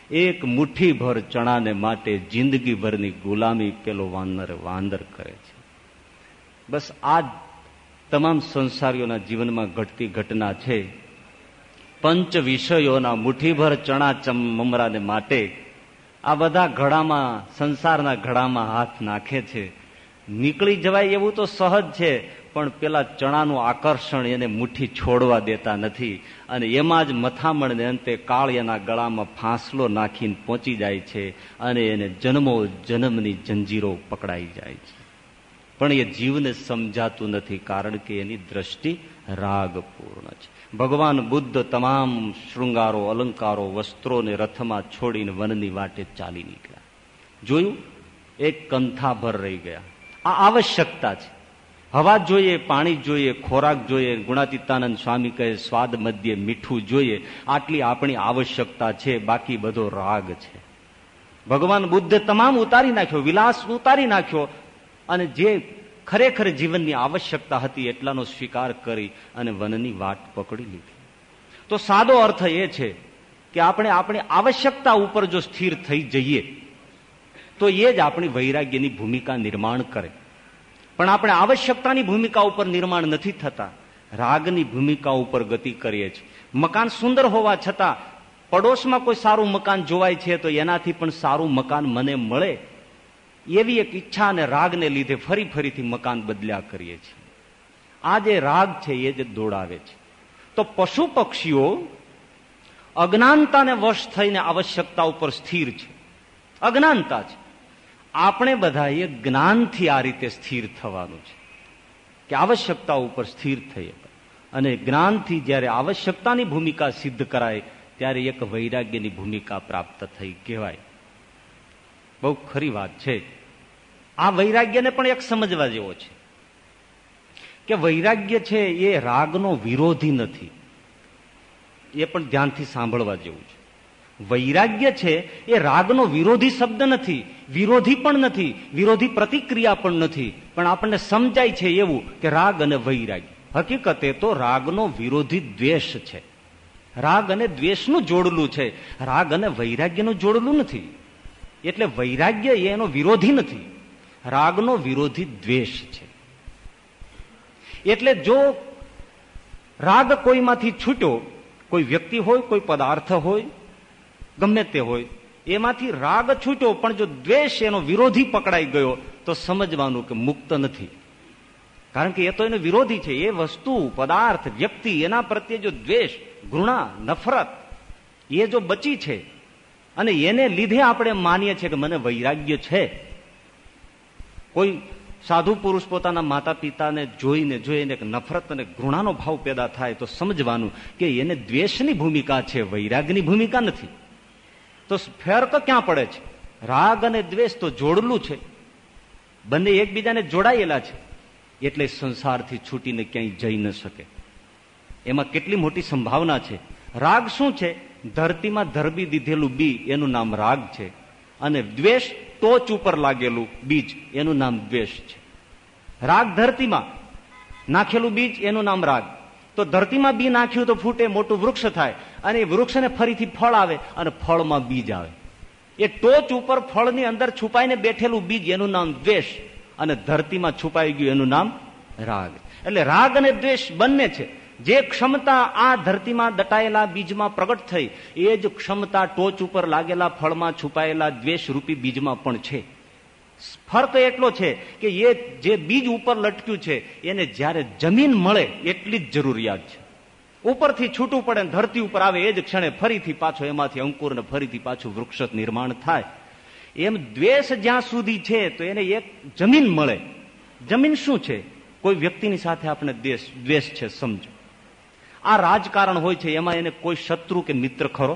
એક મુઠ્ઠીભર ચણાને માટે જિંદગીભરની ગુલામી પેલો વાનર વાંદર કરે છે. બસ આ તમામ સંસારીઓના જીવનમાં ઘટતી ઘટના છે. પંચ વિષયોના મુઠ્ઠીભર ચણા મમરાને માટે આ બધા ઘડામાં, સંસારના ઘડામાં હાથ નાખે છે. નીકળી જવાય એવું તો સહજ છે, પણ પેલા ચણાનું આકર્ષણ એને મુઠ્ઠી છોડવા દેતા નથી, અને એમાં જ મથામણને અંતે કાળિયાના ગળામાં ફાંસલો નાખીને પહોંચી જાય છે, અને એને જન્મો જન્મની જંજીરો પકડાઈ જાય છે. પણ એ જીવને સમજાતું નથી, કારણ કે એની દ્રષ્ટિ રાગપૂર્ણ છે. ભગવાન બુદ્ધ તમામ શૃંગારો, અલંકારો, વસ્ત્રોને રથમાં છોડીને વનની વાટે ચાલી નીકળ્યા. જોયું, એક કંથાભર રહી ગયા. આ આવશ્યકતા છે. હવા જોઈએ, પાણી જોઈએ, ખોરાક જોઈએ. ગુણાતીતાનંદ સ્વામી કહે સ્વાદ મધ્યે મીઠું જોઈએ. આટલી આપણી આવશ્યકતા છે, બાકી બધો રાગ છે. ભગવાન બુદ્ધે તમામ ઉતારી નાખ્યો, વિલાસ ઉતારી નાખ્યો, અને જે ખરેખર જીવનની આવશ્યકતા હતી એટલાનો સ્વીકાર કરી અને વનની વાટ પકડી લીધી. તો સાદો અર્થ એ છે કે આપણે આપણી આવશ્યકતા ઉપર જો સ્થિર થઈ જઈએ તો એ જ આપણી વૈરાગ્યની ભૂમિકા નિર્માણ કરે. પણ આપણે આવશ્યકતાની ભૂમિકા ઉપર નિર્માણ નથી થતા, રાગની ભૂમિકા ઉપર ગતિ કરીએ છીએ. મકાન સુંદર હોવા છતાં પડોશમાં કોઈ સારું મકાન જોવાય છે તો એનાથી પણ સારું મકાન મને મળે, એવી એક ઈચ્છા અને રાગને લીધે ફરી ફરીથી મકાન બદલ્યા કરીએ છીએ. આ જે રાગ છે એ જ દોડાવે છે. તો પશુ પક્ષીઓ અજ્ઞાનતાને વશ થઈને આવશ્યકતા ઉપર સ્થિર છે, અજ્ઞાનતા છે. આપણે બધાએ જ્ઞાનથી આ રીતે સ્થિર થવાનું છે કે આવશ્યકતા ઉપર સ્થિર થઈએ, અને જ્ઞાનથી જ્યારે આવશ્યકતાની ભૂમિકા સિદ્ધ કરાય ત્યારે એક વૈરાગ્યની ભૂમિકા પ્રાપ્ત થઈ કહેવાય. બહુ ખરી વાત છે. આ વૈરાગ્યને પણ એક સમજવા જેવો છે કે વૈરાગ્ય છે એ રાગનો વિરોધી નથી. એ પણ ધ્યાનથી સાંભળવા જેવું છે. વૈરાગ્ય છે એ રાગનો વિરોધી શબ્દ નથી, વિરોધી પણ નથી, વિરોધી પ્રતિક્રિયા પણ નથી, પણ આપણને સમજાય છે એવું કે રાગ અને વૈરાગ્ય. હકીકતે તો રાગનો વિરોધી દ્વેષ છે. રાગ અને દ્વેષનું જોડલું છે, રાગ અને વૈરાગ્યનું જોડલું નથી. એટલે વૈરાગ્ય એનો વિરોધી નથી, રાગનો વિરોધી દ્વેષ છે. એટલે જો રાગ કોઈમાંથી છૂટ્યો, કોઈ વ્યક્તિ હોય, કોઈ પદાર્થ હોય, ગમે તે હોય, એમાંથી રાગ છૂટ્યો, પણ જો દ્વેષ એનો વિરોધી પકડાઈ ગયો તો સમજવાનું કે મુક્ત નથી. કારણ કે એ તો એનો વિરોધી છે. એ વસ્તુ, પદાર્થ, વ્યક્તિ, એના પ્રત્યે જો દ્વેષ, ઘૃણા, નફરત એ જો બચી છે અને એને લીધે આપણે માનીએ છીએ કે મને વૈરાગ્ય છે. કોઈ સાધુ પુરુષ પોતાના માતા પિતાને જોઈને જોઈને નફરત અને ઘૃણાનો ભાવ પેદા થાય તો સમજવાનું કે એને દ્વેષની ભૂમિકા છે, વૈરાગની ભૂમિકા નથી. તો ફેર તો ક્યાં પડે છે? રાગ અને દ્વેષ તો જોડલું છે, બંને એકબીજાને જોડાયેલા છે. એટલે સંસારથી છૂટીને ક્યાંય જઈ ન શકે. એમાં કેટલી મોટી સંભાવના છે. રાગ શું છે? ધરતીમાં ધરબી દીધેલું બી, એનું નામ રાગ છે. અને દ્વેષ ટોચ ઉપર લાગેલું બીજ, એનું નામ દ્વેષ છે. રાગ ધરતીમાં નાખેલું બીજ, એનું નામ રાગ. તો ધરતીમાં બી નાખ્યું તો ફૂટે, મોટું વૃક્ષ થાય, અને એ વૃક્ષને ફરીથી ફળ આવે અને ફળમાં બીજ આવે. એ ટોચ ઉપર ફળની અંદર છુપાઈને બેઠેલું બીજ, એનું નામ દ્વેષ, અને ધરતીમાં છુપાઈ ગયું એનું નામ રાગ. એટલે રાગ અને દ્વેષ બંને છે. જે ક્ષમતા આ ધરતીમાં દટાયેલા બીજમાં પ્રગટ થઈ, એ જ ક્ષમતા ટોચ ઉપર લાગેલા ફળમાં છુપાયેલા દ્વેષ રૂપી બીજમાં પણ છે. ફરક એટલો છે કે એ જે બીજ ઉપર લટક્યું છે એને જ્યારે જમીન મળે એટલી જ જરૂરિયાત છે. ઉપરથી છૂટું પડે ને ધરતી ઉપર આવે એ જ ક્ષણે ફરીથી પાછો એમાંથી અંકુર ને ફરીથી પાછું વૃક્ષ નિર્માણ થાય. એમ દ્વેષ જ્યાં સુધી છે તો એને એક જમીન મળે. જમીન શું છે? કોઈ વ્યક્તિની સાથે આપણે દ્વેષ દ્વેષ છે સમજો. આ રાજકારણ હોય છે, એમાં એને કોઈ શત્રુ કે મિત્ર ખરો?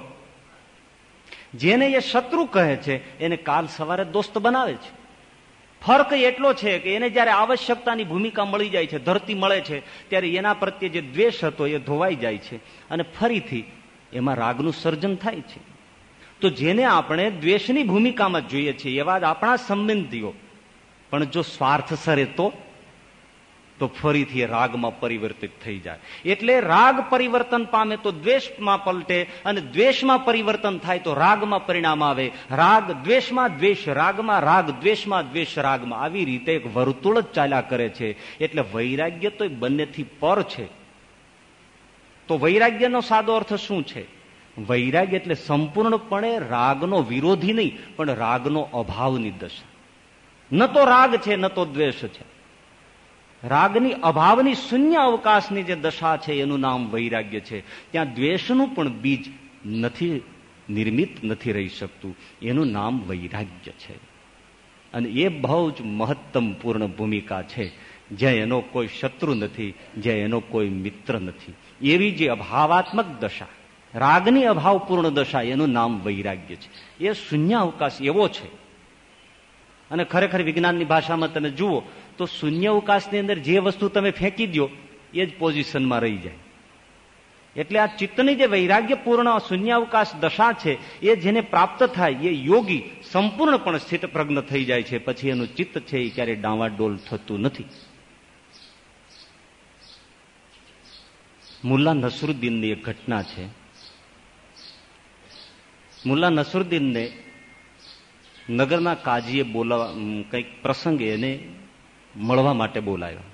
જેને એ શત્રુ કહે છે એને કાલ સવારે દોસ્ત બનાવે છે. ફરક એટલો છે કે એને જયારે આવશ્યકતાની ભૂમિકા મળી જાય છે, ધરતી મળે છે, ત્યારે એના પ્રત્યે જે દ્વેષ હતો એ ધોવાઈ જાય છે અને ફરીથી એમાં રાગનું સર્જન થાય છે. તો જેને આપણે દ્વેષની ભૂમિકામાં જોઈએ છીએ એવા જ આપણા સંબંધીઓ પણ જો સ્વાર્થ સરે તો તો ફરીથી રાગમાં પરિવર્તિત થઈ જાય. એટલે રાગ પરિવર્તન પામે તો દ્વેષમાં પલટે, અને દ્વેષમાં પરિવર્તન થાય તો રાગમાં પરિણામ આવે. રાગ દ્વેષમાં, દ્વેષ રાગમાં, રાગ દ્વેષમાં, દ્વેષ રાગમાં. આવી રીતે એક વર્તુળ જ ચાલ્યા કરે છે. એટલે વૈરાગ્ય તો બંનેથી પર છે. તો વૈરાગ્યનો સાદો અર્થ શું છે? વૈરાગ્ય એટલે સંપૂર્ણપણે રાગનો વિરોધી નહીં, પણ રાગનો અભાવની દશા. ન તો રાગ છે, ન તો દ્વેષ છે. રાગની અભાવની શૂન્ય અવકાશની જે દશા છે એનું નામ વૈરાગ્ય છે. ત્યાં દ્વેષનું પણ બીજ નથી નિર્મિત, નથી રહી શકતું. એનું નામ વૈરાગ્ય છે. અને એ બહુ જ મહત્તમ પૂર્ણ ભૂમિકા છે, જ્યાં એનો કોઈ શત્રુ નથી, જ્યાં એનો કોઈ મિત્ર નથી. એવી જે અભાવાત્મક દશા, રાગની અભાવપૂર્ણ દશા, એનું નામ વૈરાગ્ય છે. એ શૂન્ય અવકાશ એવો છે. અને ખરેખર વિજ્ઞાનની ભાષામાં તમે જુઓ તો શૂન્ય અવકાશની અંદર જે વસ્તુ તમે ફેંકી દો એ જ પોઝિશનમાં રહી જાય. એટલે આ ચિત્તની જે વૈરાગ્યપૂર્ણ શૂન્ય અવકાશ દશા છે એ જેને પ્રાપ્ત થાય એ યોગી સંપૂર્ણપણે સ્થિત પ્રજ્ઞ થઈ જાય છે. પછી એનું ચિત્ત છે એ ક્યારેય ડાવાડોલ થતું નથી. મુલ્લા નસરુદ્દીનની એક ઘટના છે. મુલ્લા નસરુદ્દીનને નગરના કાજીએ બોલાવા, કંઈક પ્રસંગે એને મળવા માટે બોલાવ્યો.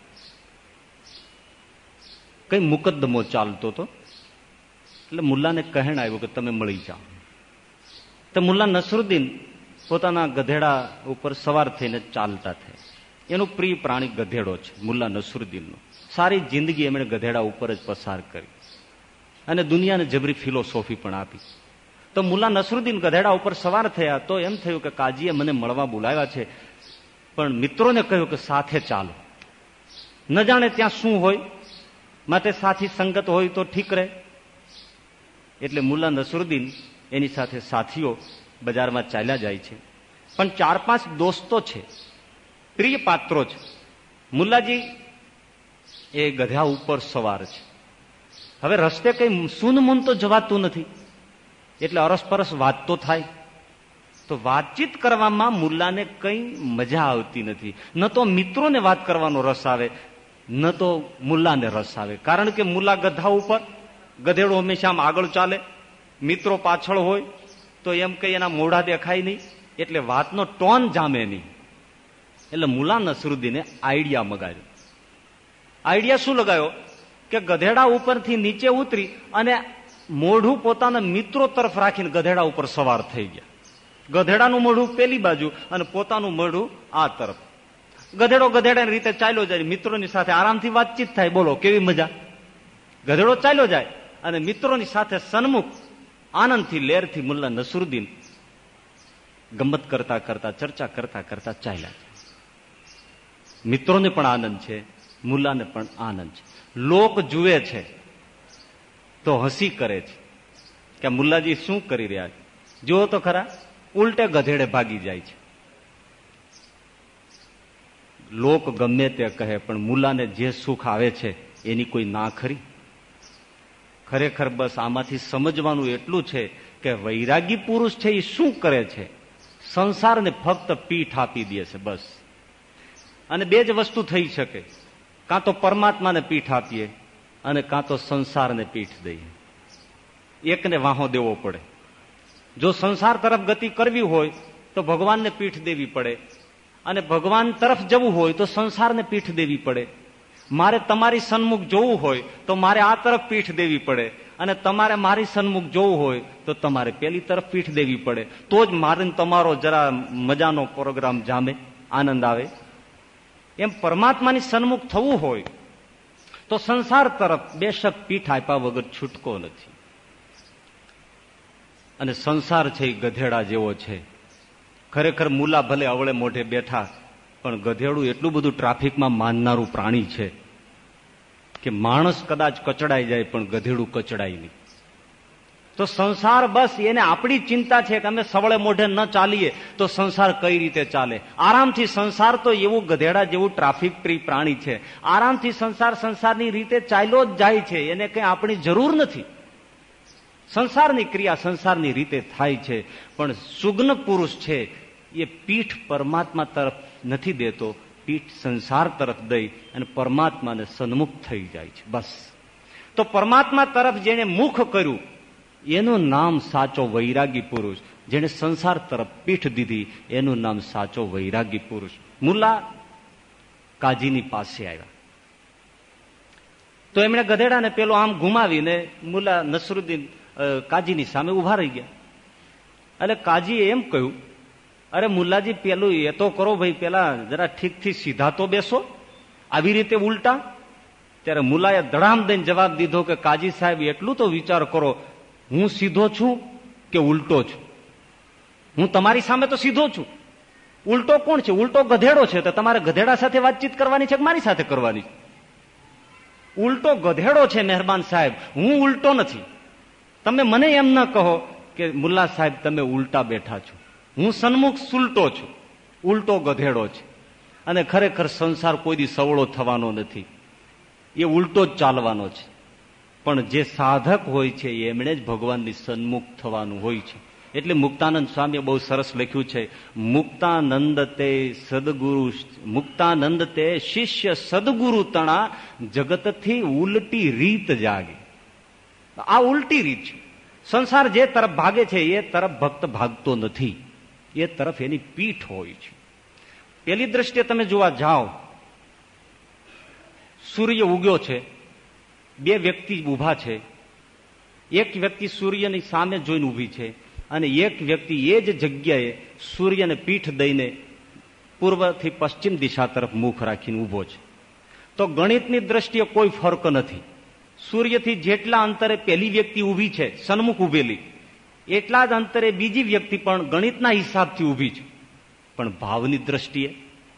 કઈ મુકદ્દમો ચાલતો હતો, એટલે મુલ્લાને કહેણ આવ્યું કે તમે મળી જાઓ. તો મુલ્લા નસરુદ્દીન પોતાના ગધેડા ઉપર સવાર થઈને ચાલતા થયા. એનું પ્રિય પ્રાણી ગધેડો છે મુલ્લા નસરુદ્દીનનો. સારી જિંદગી એમણે ગધેડા ઉપર જ પસાર કરી અને દુનિયાને જબરી ફિલોસોફી પણ આપી. તો મુલ્લા નસરુદ્દીન ગધેડા ઉપર સવાર થયા તો એમ થયું કે કાજીએ મને મળવા બોલાવ્યા છે, પણ મિત્રોને કહ્યું કે સાથે ચાલો. ન જાણે ત્યાં શું હોય, માટે સાથી સંગત હોય તો ઠીક રહે. એટલે મુલ્લા નસરુદ્દીન એની સાથે સાથીઓ બજારમાં ચાલ્યા જાય છે. પણ ચાર પાંચ દોસ્તો છે, પ્રિય પાત્રો છે. મુલ્લાજી એ ગધા ઉપર સવાર છે. હવે રસ્તે કઈ સૂન મૂન તો જવાતું નથી, એટલે અરસપરસ વાત તો થાય. તો વાતચીત કરવામાં મુલ્લાને કઈ મજા આવતી નથી. ન તો મિત્રોને વાત કરવાનો રસ આવે, ન તો મુલ્લાને રસ આવે. કારણ કે મુલ્લા ગધા ઉપર, ગધેડો હંમેશા આમ આગળ ચાલે, મિત્રો પાછળ હોય તો એમ કઈ એના મોઢા દેખાય નહીં, એટલે વાતનો ટોન જામે નહીં. એટલે મુલ્લા નસરુદ્દીને આઈડિયા મગાવ્યો. આઈડિયા શું લગાવ્યો કે ગધેડા ઉપરથી નીચે ઉતરી અને મોઢું પોતાના મિત્રો તરફ રાખીને ગધેડા ઉપર સવાર થઈ ગયા. ગધેડાનું મોઢું પેલી બાજુ અને પોતાનું મોઢું આ તરફ. ગધેડો ગધેડાની રીતે ચાલ્યો જાય, મિત્રોની સાથે આરામથી વાતચીત થાય. બોલો કેવી મજા! ગધેડો ચાલ્યો જાય અને મિત્રોની સાથે સન્મુખ આનંદથી લહેરથી મુલ્લા નસરુદ્દીન ગમત કરતા કરતા, ચર્ચા કરતા કરતા ચાલ્યા જાય. મિત્રોને પણ આનંદ છે, મુલ્લાને પણ આનંદ છે. લોક જુએ છે તો હસી કરે છે કે મુલ્લાજી શું કરી રહ્યા છે. જુઓ તો ખરા, ઉલટે ગધેડે ભાગી જાય છે. લોક ગમે તે કહે, પણ મુલ્લાને જે સુખ આવે છે એની કોઈ ના ખરી. ખરેખર બસ આમાંથી સમજવાનું એટલું છે કે વૈરાગી પુરુષ છે એ શું કરે છે? સંસારને ફક્ત પીઠ આપી દે છે, બસ. અને બે જ વસ્તુ થઈ શકે, કાં તો પરમાત્માને પીઠ આપીએ અને કાં તો સંસારને પીઠ દઈએ. એકને વાહો દેવો પડે. જો સંસાર તરફ ગતિ કરવી હોય તો ભગવાનને પીઠ દેવી પડે, અને ભગવાન તરફ જવું હોય તો સંસારને પીઠ દેવી પડે. મારે તમારી સન્મુખ જોવું હોય તો મારે આ તરફ પીઠ દેવી પડે, અને તમારે મારી સન્મુખ જોવું હોય તો તમારે પેલી તરફ પીઠ દેવી પડે. તો જ મારે તમારો જરા મજાનો પ્રોગ્રામ જામે, આનંદ આવે. એમ પરમાત્માની સન્મુખ થવું હોય તો સંસાર તરફ બેશક પીઠ આપ્યા વગર છૂટકો નથી. અને સંસાર છે એ ગધેડા જેવો છે. ખરેખર મુલ્લા ભલે અવળે મોઢે બેઠા, પણ ગધેડું એટલું બધું ટ્રાફિકમાં માનનારું પ્રાણી છે કે માણસ કદાચ કચડાઈ જાય પણ ગધેડું કચડાય નહીં. તો સંસાર બસ એને આપણી ચિંતા છે કે અમે સવળે મોઢે ન ચાલીએ તો સંસાર કઈ રીતે ચાલે. આરામથી સંસાર તો એવું ગધેડા જેવું ટ્રાફિક પ્રિય પ્રાણી છે. આરામથી સંસાર સંસારની રીતે ચાલ્યો જ જાય છે, એને કઈ આપણી જરૂર નથી. સંસારની ક્રિયા સંસારની રીતે થાય છે. પણ સુગ્ન પુરુષ છે એ પીઠ પરમાત્મા તરફ નથી દેતો, પીઠ સંસાર તરફ દઈ અને પરમાત્માને સન્મુખ થઈ જાય છે. બસ. તો પરમાત્મા તરફ જેને મુખ કર્યું એનું નામ સાચો વૈરાગી પુરુષ. જેને સંસાર તરફ પીઠ દીધી એનું નામ સાચો વૈરાગી પુરુષ. મુલ્લા કાજીની પાસે આવ્યા તો એમણે ગધેડાને પેલો આમ ઘુમાવીને મુલ્લા નસરુદ્દીન કાજીની સામે ઉભા રહી ગયા. એટલે કાજીએ એમ કહ્યું, અરે મુલ્લાજી પેલું એ તો કરો ભાઈ, પેલા જરા ઠીકથી સીધા તો બેસો, આવી રીતે ઉલટા. ત્યારે મુલ્લાએ ધડામ દઈને જવાબ દીધો કે કાજી સાહેબ એટલું તો વિચાર કરો, હું સીધો છું કે ઉલટો છું? હું તમારી સામે તો સીધો છું. ઉલટો કોણ છે? ઉલટો ગધેડો છે. તો તમારે ગધેડા સાથે વાતચીત કરવાની છે કે મારી સાથે કરવાની છે? ઉલટો ગધેડો છે મહેરબાન સાહેબ, હું ઉલટો નથી. તમે મને એમ ન કહો કે મુલ્લા સાહેબ તમે ઉલટા બેઠા છો. હું સન્મુખ સુલટો છું, ઉલટો ગધેડો છે. અને ખરેખર સંસાર કોઈ દી સવળો થવાનો નથી, એ ઉલટો જ ચાલવાનો છે. પણ જે સાધક હોય છે એમણે જ ભગવાનની સન્મુખ થવાનું હોય છે. એટલે મુક્તાનંદ સ્વામીએ બહુ સરસ લખ્યું છે, મુક્તાનંદ તે સદગુરુ મુક્તાનંદ તે શિષ્ય સદગુરુ તણા જગતથી ઉલટી રીત જાગે. આ ઉલટી રીત છે. સંસાર જે તરફ ભાગે છે એ તરફ ભક્ત ભાગતો નથી, એ તરફ એની પીઠ હોય છે. પેલી દ્રષ્ટિએ તમે જોવા જાઓ, સૂર્ય ઉગ્યો છે, બે વ્યક્તિ ઉભા છે. એક વ્યક્તિ સૂર્યની સામે જોઈને ઉભી છે અને એક વ્યક્તિ એ જ જગ્યાએ સૂર્યને પીઠ દઈને પૂર્વથી પશ્ચિમ દિશા તરફ મુખ રાખીને ઉભો છે. તો ગણિતની દ્રષ્ટિએ કોઈ ફરક નથી. સૂર્યથી જેટલા અંતરે પેલી વ્યક્તિ ઉભી છે સન્મુખ ઉભેલી, એટલા જ અંતરે બીજી વ્યક્તિ પણ ગણિતના હિસાબથી ઉભી છે. પણ ભાવની દ્રષ્ટિએ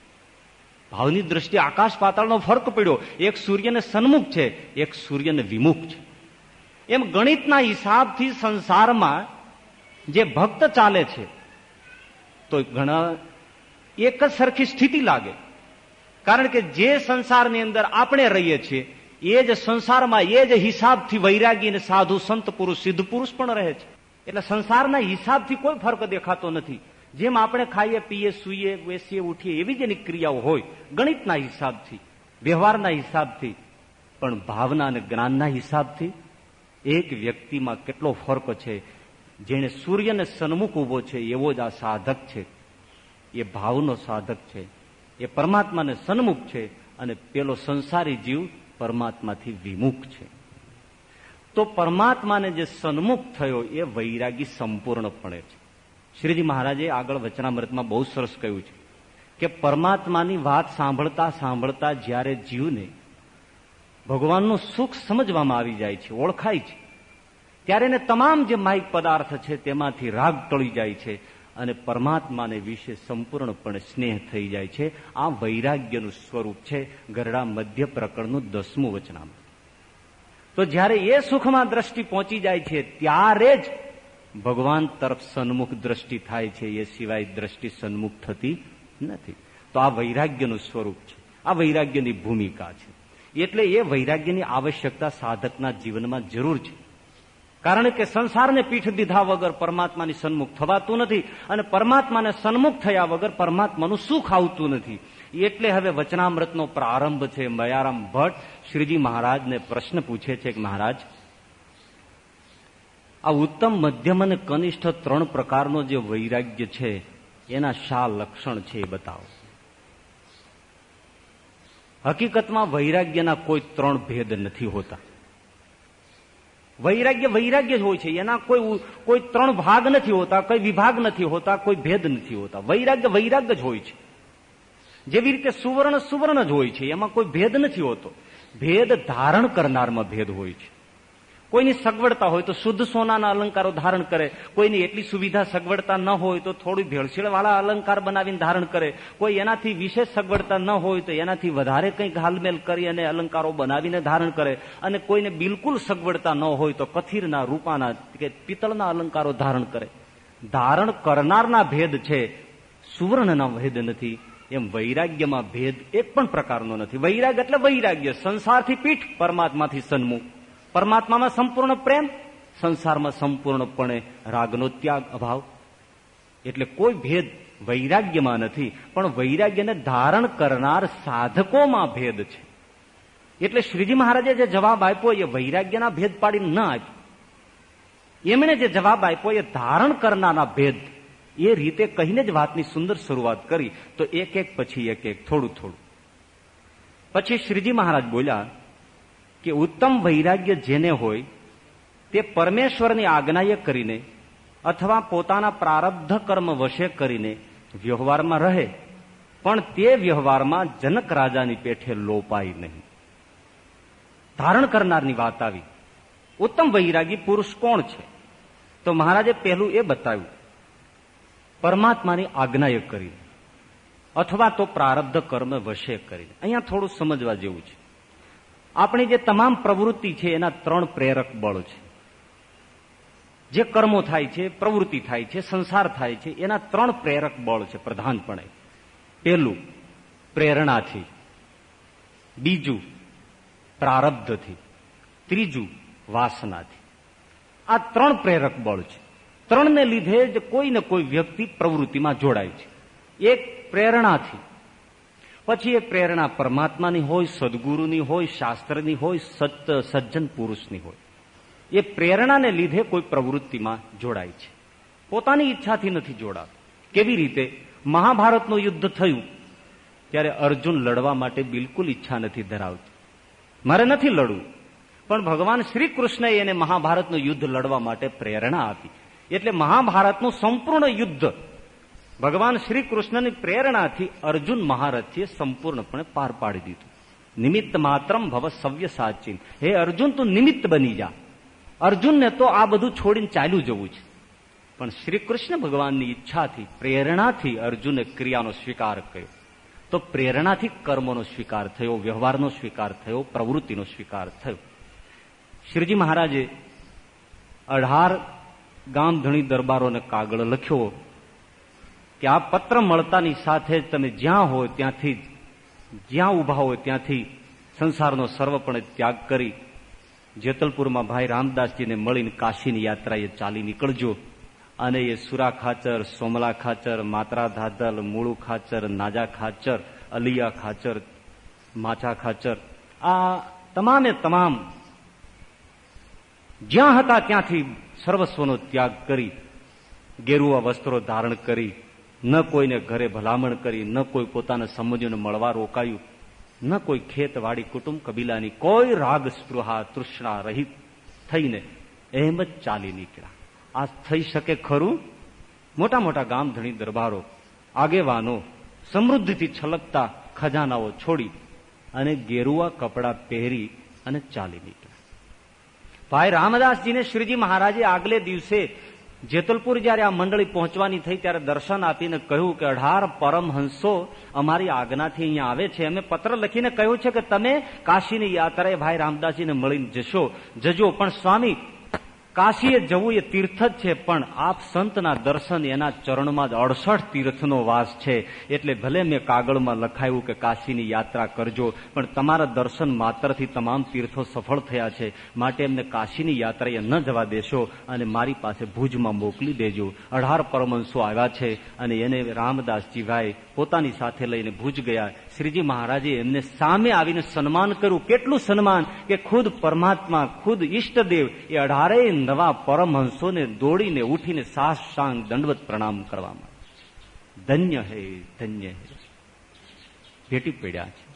ભાવની દ્રષ્ટિએ આકાશ પાતાળનો ફરક પડ્યો. એક સૂર્યને સન્મુખ છે, એક સૂર્યને વિમુખ છે. એમ ગણિતના હિસાબથી સંસારમાં જે ભક્ત ચાલે છે તો ઘણા એક જ સરખી સ્થિતિ લાગે. કારણ કે જે સંસારની અંદર આપણે રહીએ છીએ એ જ સંસારમાં એ જ હિસાબથી વૈરાગી ને સાધુ સંત પુરુષ સિદ્ધ પુરુષ પણ રહે છે. એટલે સંસારના હિસાબથી કોઈ ફરક દેખાતો નથી. જેમ આપણે ખાઈએ પીએ સૂઈએ બેસીએ ઉઠીએ એવી જ એની ક્રિયાઓ હોય ગણિતના હિસાબથી, વ્યવહારના હિસાબથી. પણ ભાવના અને જ્ઞાનના હિસાબથી એક વ્યક્તિમાં કેટલો ફરક છે. જેને સૂર્યને સન્મુખ ઉભો છે એવો જ આ સાધક છે, એ ભાવનો સાધક છે, એ પરમાત્માને સન્મુખ છે. અને પેલો સંસારી જીવ પરમાત્માથી વિમુખ છે. તો પરમાત્માને જે સન્મુખ થયો એ વૈરાગી સંપૂર્ણપણે છે. શ્રીજી મહારાજે આગળ વચનામૃતમાં બહુ સરસ કહ્યું છે કે પરમાત્માની વાત સાંભળતા સાંભળતા જ્યારે જીવને ભગવાનનું સુખ સમજવામાં આવી જાય છે, ઓળખાય છે, ત્યારે એને તમામ જે માહિક પદાર્થ છે તેમાંથી રાગ ટળી જાય છે અને પરમાત્માને વિશે સંપૂર્ણપણે સ્નેહ થઈ જાય છે. આ વૈરાગ્યનું સ્વરૂપ છે. ગરડા મધ્ય પ્રકરણનું દસમું વચનામૃત. તો જ્યારે એ સુખમાં દ્રષ્ટિ પહોંચી જાય છે ત્યારે જ ભગવાન તરફ સન્મુખ દ્રષ્ટિ થાય છે, એ સિવાય દ્રષ્ટિ સન્મુખ થતી નથી. તો આ વૈરાગ્યનું સ્વરૂપ છે, આ વૈરાગ્યની ભૂમિકા છે. એટલે એ વૈરાગ્યની આવશ્યકતા સાધકના જીવનમાં જરૂર છે. કારણ કે સંસારને પીઠ દીધા વગર પરમાત્માની સન્મુખ થવાતું નથી અને પરમાત્માને સન્મુખ થયા વગર પરમાત્માનું સુખ આવતું નથી. એટલે હવે વચનામૃતનો પ્રારંભ છે. મયારામ ભટ્ટ શ્રીજી મહારાજને પ્રશ્ન પૂછે છે કે મહારાજ, આ ઉત્તમ મધ્યમ અને કનિષ્ઠ ત્રણ પ્રકારનો જે વૈરાગ્ય છે એના શા લક્ષણ છે એ બતાવો. હકીકતમાં વૈરાગ્યના કોઈ ત્રણ ભેદ નથી હોતા. વૈરાગ્ય વૈરાગ્ય જ હોય છે, એના કોઈ કોઈ ત્રણ ભાગ નથી હોતા, કોઈ વિભાગ નથી હોતા, કોઈ ભેદ નથી હોતા. વૈરાગ્ય વૈરાગ્ય જ હોય છે. જેવી રીતે સુવર્ણ સુવર્ણ જ હોય છે, એમાં કોઈ ભેદ નથી હોતો. ભેદ ધારણ કરનારમાં ભેદ હોય છે. કોઈની સગવડતા હોય તો શુદ્ધ સોનાના અલંકારો ધારણ કરે, કોઈની એટલી સુવિધા સગવડતા ન હોય તો થોડી ભેળસેળ વાળા અલંકાર બનાવીને ધારણ કરે, કોઈ એનાથી વિશેષ સગવડતા ન હોય તો એનાથી વધારે કંઈક હાલમેલ કરી અને અલંકારો બનાવીને ધારણ કરે, અને કોઈને બિલકુલ સગવડતા ન હોય તો કથીરના રૂપાના કે પિત્તળના અલંકારો ધારણ કરે. ધારણ કરનારના ભેદ છે, સુવર્ણના ભેદ નથી. એમ વૈરાગ્યમાં ભેદ એક પણ પ્રકારનો નથી. વૈરાગ્ય એટલે વૈરાગ્ય, સંસારથી પીઠ, પરમાત્માથી સન્મુખ. પરમાત્મામાં સંપૂર્ણ પ્રેમ, સંસારમાં સંપૂર્ણપણે રાગનો ત્યાગ, અભાવ. એટલે કોઈ ભેદ વૈરાગ્યમાં નથી, પણ વૈરાગ્યને ધારણ કરનાર સાધકોમાં ભેદ છે. એટલે શ્રીજી મહારાજે જે જવાબ આપ્યો એ વૈરાગ્યના ભેદ પાડીને ન આપ્યો. એમણે જે જવાબ આપ્યો એ ધારણ કરનારના ભેદ એ રીતે કહીને જ વાતની સુંદર શરૂઆત કરી. તો એક એક પછી એક એક થોડું થોડું પછી શ્રીજી મહારાજ બોલ્યા કે ઉત્તમ વૈરાગ્ય જેને હોય તે પરમેશ્વરની આજ્ઞાએ કરીને અથવા પોતાના પ્રારબ્ધ કર્મ વશે કરીને વ્યવહારમાં રહે, પણ તે વ્યવહારમાં જનક રાજાની પેઠે લોપાય નહીં. ધારણ કરનારની વાત આવી. ઉત્તમ વૈરાગી પુરુષ કોણ છે? તો મહારાજે પહેલું એ બતાવ્યું, પરમાત્માની આજ્ઞાએ કરીને અથવા તો પ્રારબ્ધ કર્મ વશે કરીને. અહીંયા થોડું સમજવા જેવું છે. આપણી જે તમામ પ્રવૃત્તિ છે એના ત્રણ પ્રેરક બળ છે. જે કર્મો થાય છે, પ્રવૃત્તિ થાય છે, સંસાર થાય છે, એના ત્રણ પ્રેરક બળ છે પ્રધાનપણે. પહેલું પ્રેરણાથી, બીજું પ્રારબ્ધથી, ત્રીજું વાસનાથી. આ ત્રણ પ્રેરક બળ છે. ત્રણને લીધે જ કોઈ ને કોઈ વ્યક્તિ પ્રવૃત્તિમાં જોડાય છે. એક પ્રેરણાથી, પછી એ પ્રેરણા પરમાત્માની હોય, સદગુરુની હોય, શાસ્ત્રની હોય, સત સજ્જન પુરુષની હોય. એ પ્રેરણાને લીધે કોઈ પ્રવૃત્તિમાં જોડાય છે, પોતાની ઈચ્છાથી નથી જોડાતો. કેવી રીતે? મહાભારતનું યુદ્ધ થયું ત્યારે અર્જુન લડવા માટે બિલકુલ ઈચ્છા નથી ધરાવતો, મારે નથી લડવું, પણ ભગવાન શ્રી કૃષ્ણએ એને મહાભારતનું યુદ્ધ લડવા માટે પ્રેરણા આપી. એટલે મહાભારતનું સંપૂર્ણ યુદ્ધ ભગવાન શ્રી કૃષ્ણની પ્રેરણાથી અર્જુન મહારથીએ સંપૂર્ણપણે પાર પાડી દીધું. નિમિત્ત માત્રમ ભવ સવ્ય સાચીન. હે અર્જુન, તું નિમિત્ત બની જા. અર્જુનને તો આ બધું છોડીને ચાલ્યું જવું છે, પણ શ્રી કૃષ્ણ ભગવાનની ઈચ્છાથી, પ્રેરણાથી અર્જુને ક્રિયાનો સ્વીકાર કર્યો. તો પ્રેરણાથી કર્મનો સ્વીકાર થયો, વ્યવહારનો સ્વીકાર થયો, પ્રવૃત્તિનો સ્વીકાર થયો. શ્રીજી મહારાજે અઢાર ગામ ધણી દરબારોને કાગળ લખ્યો કે આ પત્ર મળતાની સાથે જ તમે જ્યાં હોય ત્યાંથી, જ્યાં ઉભા હોય ત્યાંથી સંસારનો સર્વપણે ત્યાગ કરી જેતલપુરમાં ભાઈ રામદાસજીને મળીને કાશીની યાત્રાએ ચાલી નીકળજો. અને એ સુરા ખાચર, સોમલા ખાચર, માત્રા ધાધલ, મૂળુ ખાચર, નાજા ખાચર, અલિયા ખાચર, માચા ખાચર, આ તમામે તમામ જ્યાં હતા ત્યાંથી સર્વસ્વનો ત્યાગ કરી, ગેરુઆ વસ્ત્રો ધારણ કરી, ન કોઈને ઘરે ભલામણ કરી, ન કોઈ પોતાના સંબંધીઓને મળવા રોકાયું, ન કોઈ ખેતવાડી કુટુંબ કબીલાની કોઈ રાગ સ્પૃહા તૃષ્ણા રહિત થઈને એમ જ ચાલી નીકળ્યા. આ થઈ શકે ખરું? મોટા મોટા ગામ ધણી દરબારો, આગેવાનો, સમૃદ્ધિથી છલકતા ખજાનાઓ છોડી અને ગેરુઆ કપડા પહેરી અને ચાલી નીકળ્યા. ભાઈ રામદાસજીને શ્રીજી મહારાજે આગલે દિવસે જેતલપુર જયારે આ મંડળી પહોંચવાની થઈ ત્યારે દર્શન આપીને કહ્યું કે અઢાર પરમહંસો અમારી આજ્ઞાથી અહીંયા આવે છે. અમે પત્ર લખીને કહ્યું છે કે તમે કાશીની યાત્રાએ ભાઈ રામદાસજીને મળીને જશો, જજો. પણ સ્વામી, કાશીએ જવું એ તીર્થ જ છે, પણ આપ સંતના દર્શન એના ચરણમાં જ અડસઠ તીર્થનો વાસ છે. એટલે ભલે મેં કાગળમાં લખાયું કે કાશીની યાત્રા કરજો, પણ તમારા દર્શન માત્રથી તમામ તીર્થો સફળ થયા છે, માટે એમને કાશીની યાત્રાએ ન જવા દેશો અને મારી પાસે ભુજમાં મોકલી દેજો. અઢાર પરમહંસો આવ્યા છે અને એને રામદાસજી ભાઈ પોતાની સાથે લઈને ભુજ ગયા. શ્રીજી મહારાજે એમને સામે આવીને સન્માન કર્યું. કેટલું સન્માન કે ખુદ પરમાત્મા, ખુદ ઈષ્ટદેવ એ અઢારેય નવા પરમહંસોને દોડીને ઉઠીને સાષ્ટાંગ દંડવત પ્રણામ કરવામાં ધન્ય હે, ધન્ય હે ભેટી પડ્યા છે.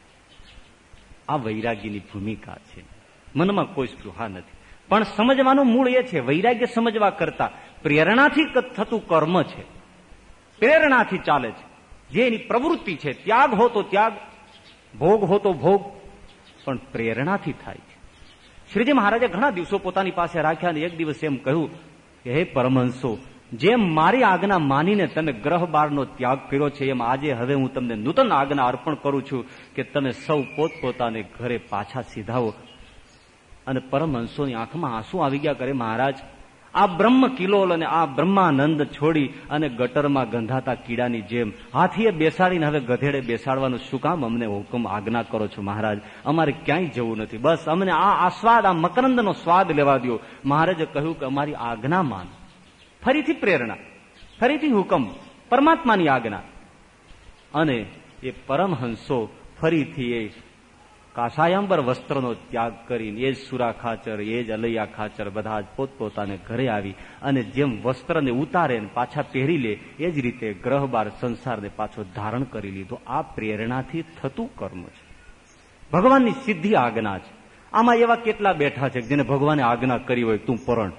આ વૈરાગ્યની ભૂમિકા છે. મનમાં કોઈ સ્પૃહા નથી, પણ સમજવાનું મૂળ એ છે, વૈરાગ્ય સમજવા કરતા પ્રેરણાથી થતું કર્મ છે, પ્રેરણાથી ચાલે છે, જે એની પ્રવૃત્તિ છે. ત્યાગ હો તો ત્યાગ, ભોગ હો તો ભોગ, પણ પ્રેરણાથી થાય છે. શ્રીજી મહારાજે ઘણા દિવસો પોતાની પાસે રાખ્યા અને એક દિવસ એમ કહ્યું કે હે પરમહંસો, જેમ મારી આજ્ઞા માનીને તમે ગ્રહ બારનો ત્યાગ કર્યો છે, એમ આજે હવે હું તમને નૂતન આજ્ઞા અર્પણ કરું છું કે તમે સૌ પોતપોતાને ઘરે પાછા સીધાવો. અને પરમહંસોની આંખમાં આંસુ આવી ગયા. કરે મહારાજ, આ બ્રહ્મ કિલોલ અને આ બ્રહ્માનંદ છોડી અને ગટરમાં ગંધાતા કીડાની જેમ હાથીએ બેસાડીને હવે ગધેડે બેસાડવાનું શું કામ અમને હુકમ આજ્ઞા કરો છો મહારાજ? અમારે ક્યાંય જવું નથી, બસ અમને આ આસ્વાદ, આ મકરંદનો સ્વાદ લેવા દો. મહારાજે કહ્યું કે અમારી આજ્ઞા માન. ફરીથી પ્રેરણા, ફરીથી હુકમ. પરમાત્માની આજ્ઞા. અને એ પરમહંસો ફરીથી એ કાષાયંબર વસ્ત્રનો ત્યાગ કરીને એ જ સુરા ખાચર, એ જ અલૈયા ખાચર બધા જ પોતપોતાને ઘરે આવી અને જેમ વસ્ત્રને ઉતારે ને પાછા પહેરી લે એ જ રીતે ગ્રહ બાર સંસારને પાછો ધારણ કરી લીધો. આ પ્રેરણાથી થતું કર્મ છે, ભગવાનની સીધી આજ્ઞા છે. આમાં એવા કેટલા બેઠા છે જેને ભગવાને આજ્ઞા કરી હોય તું પરણ,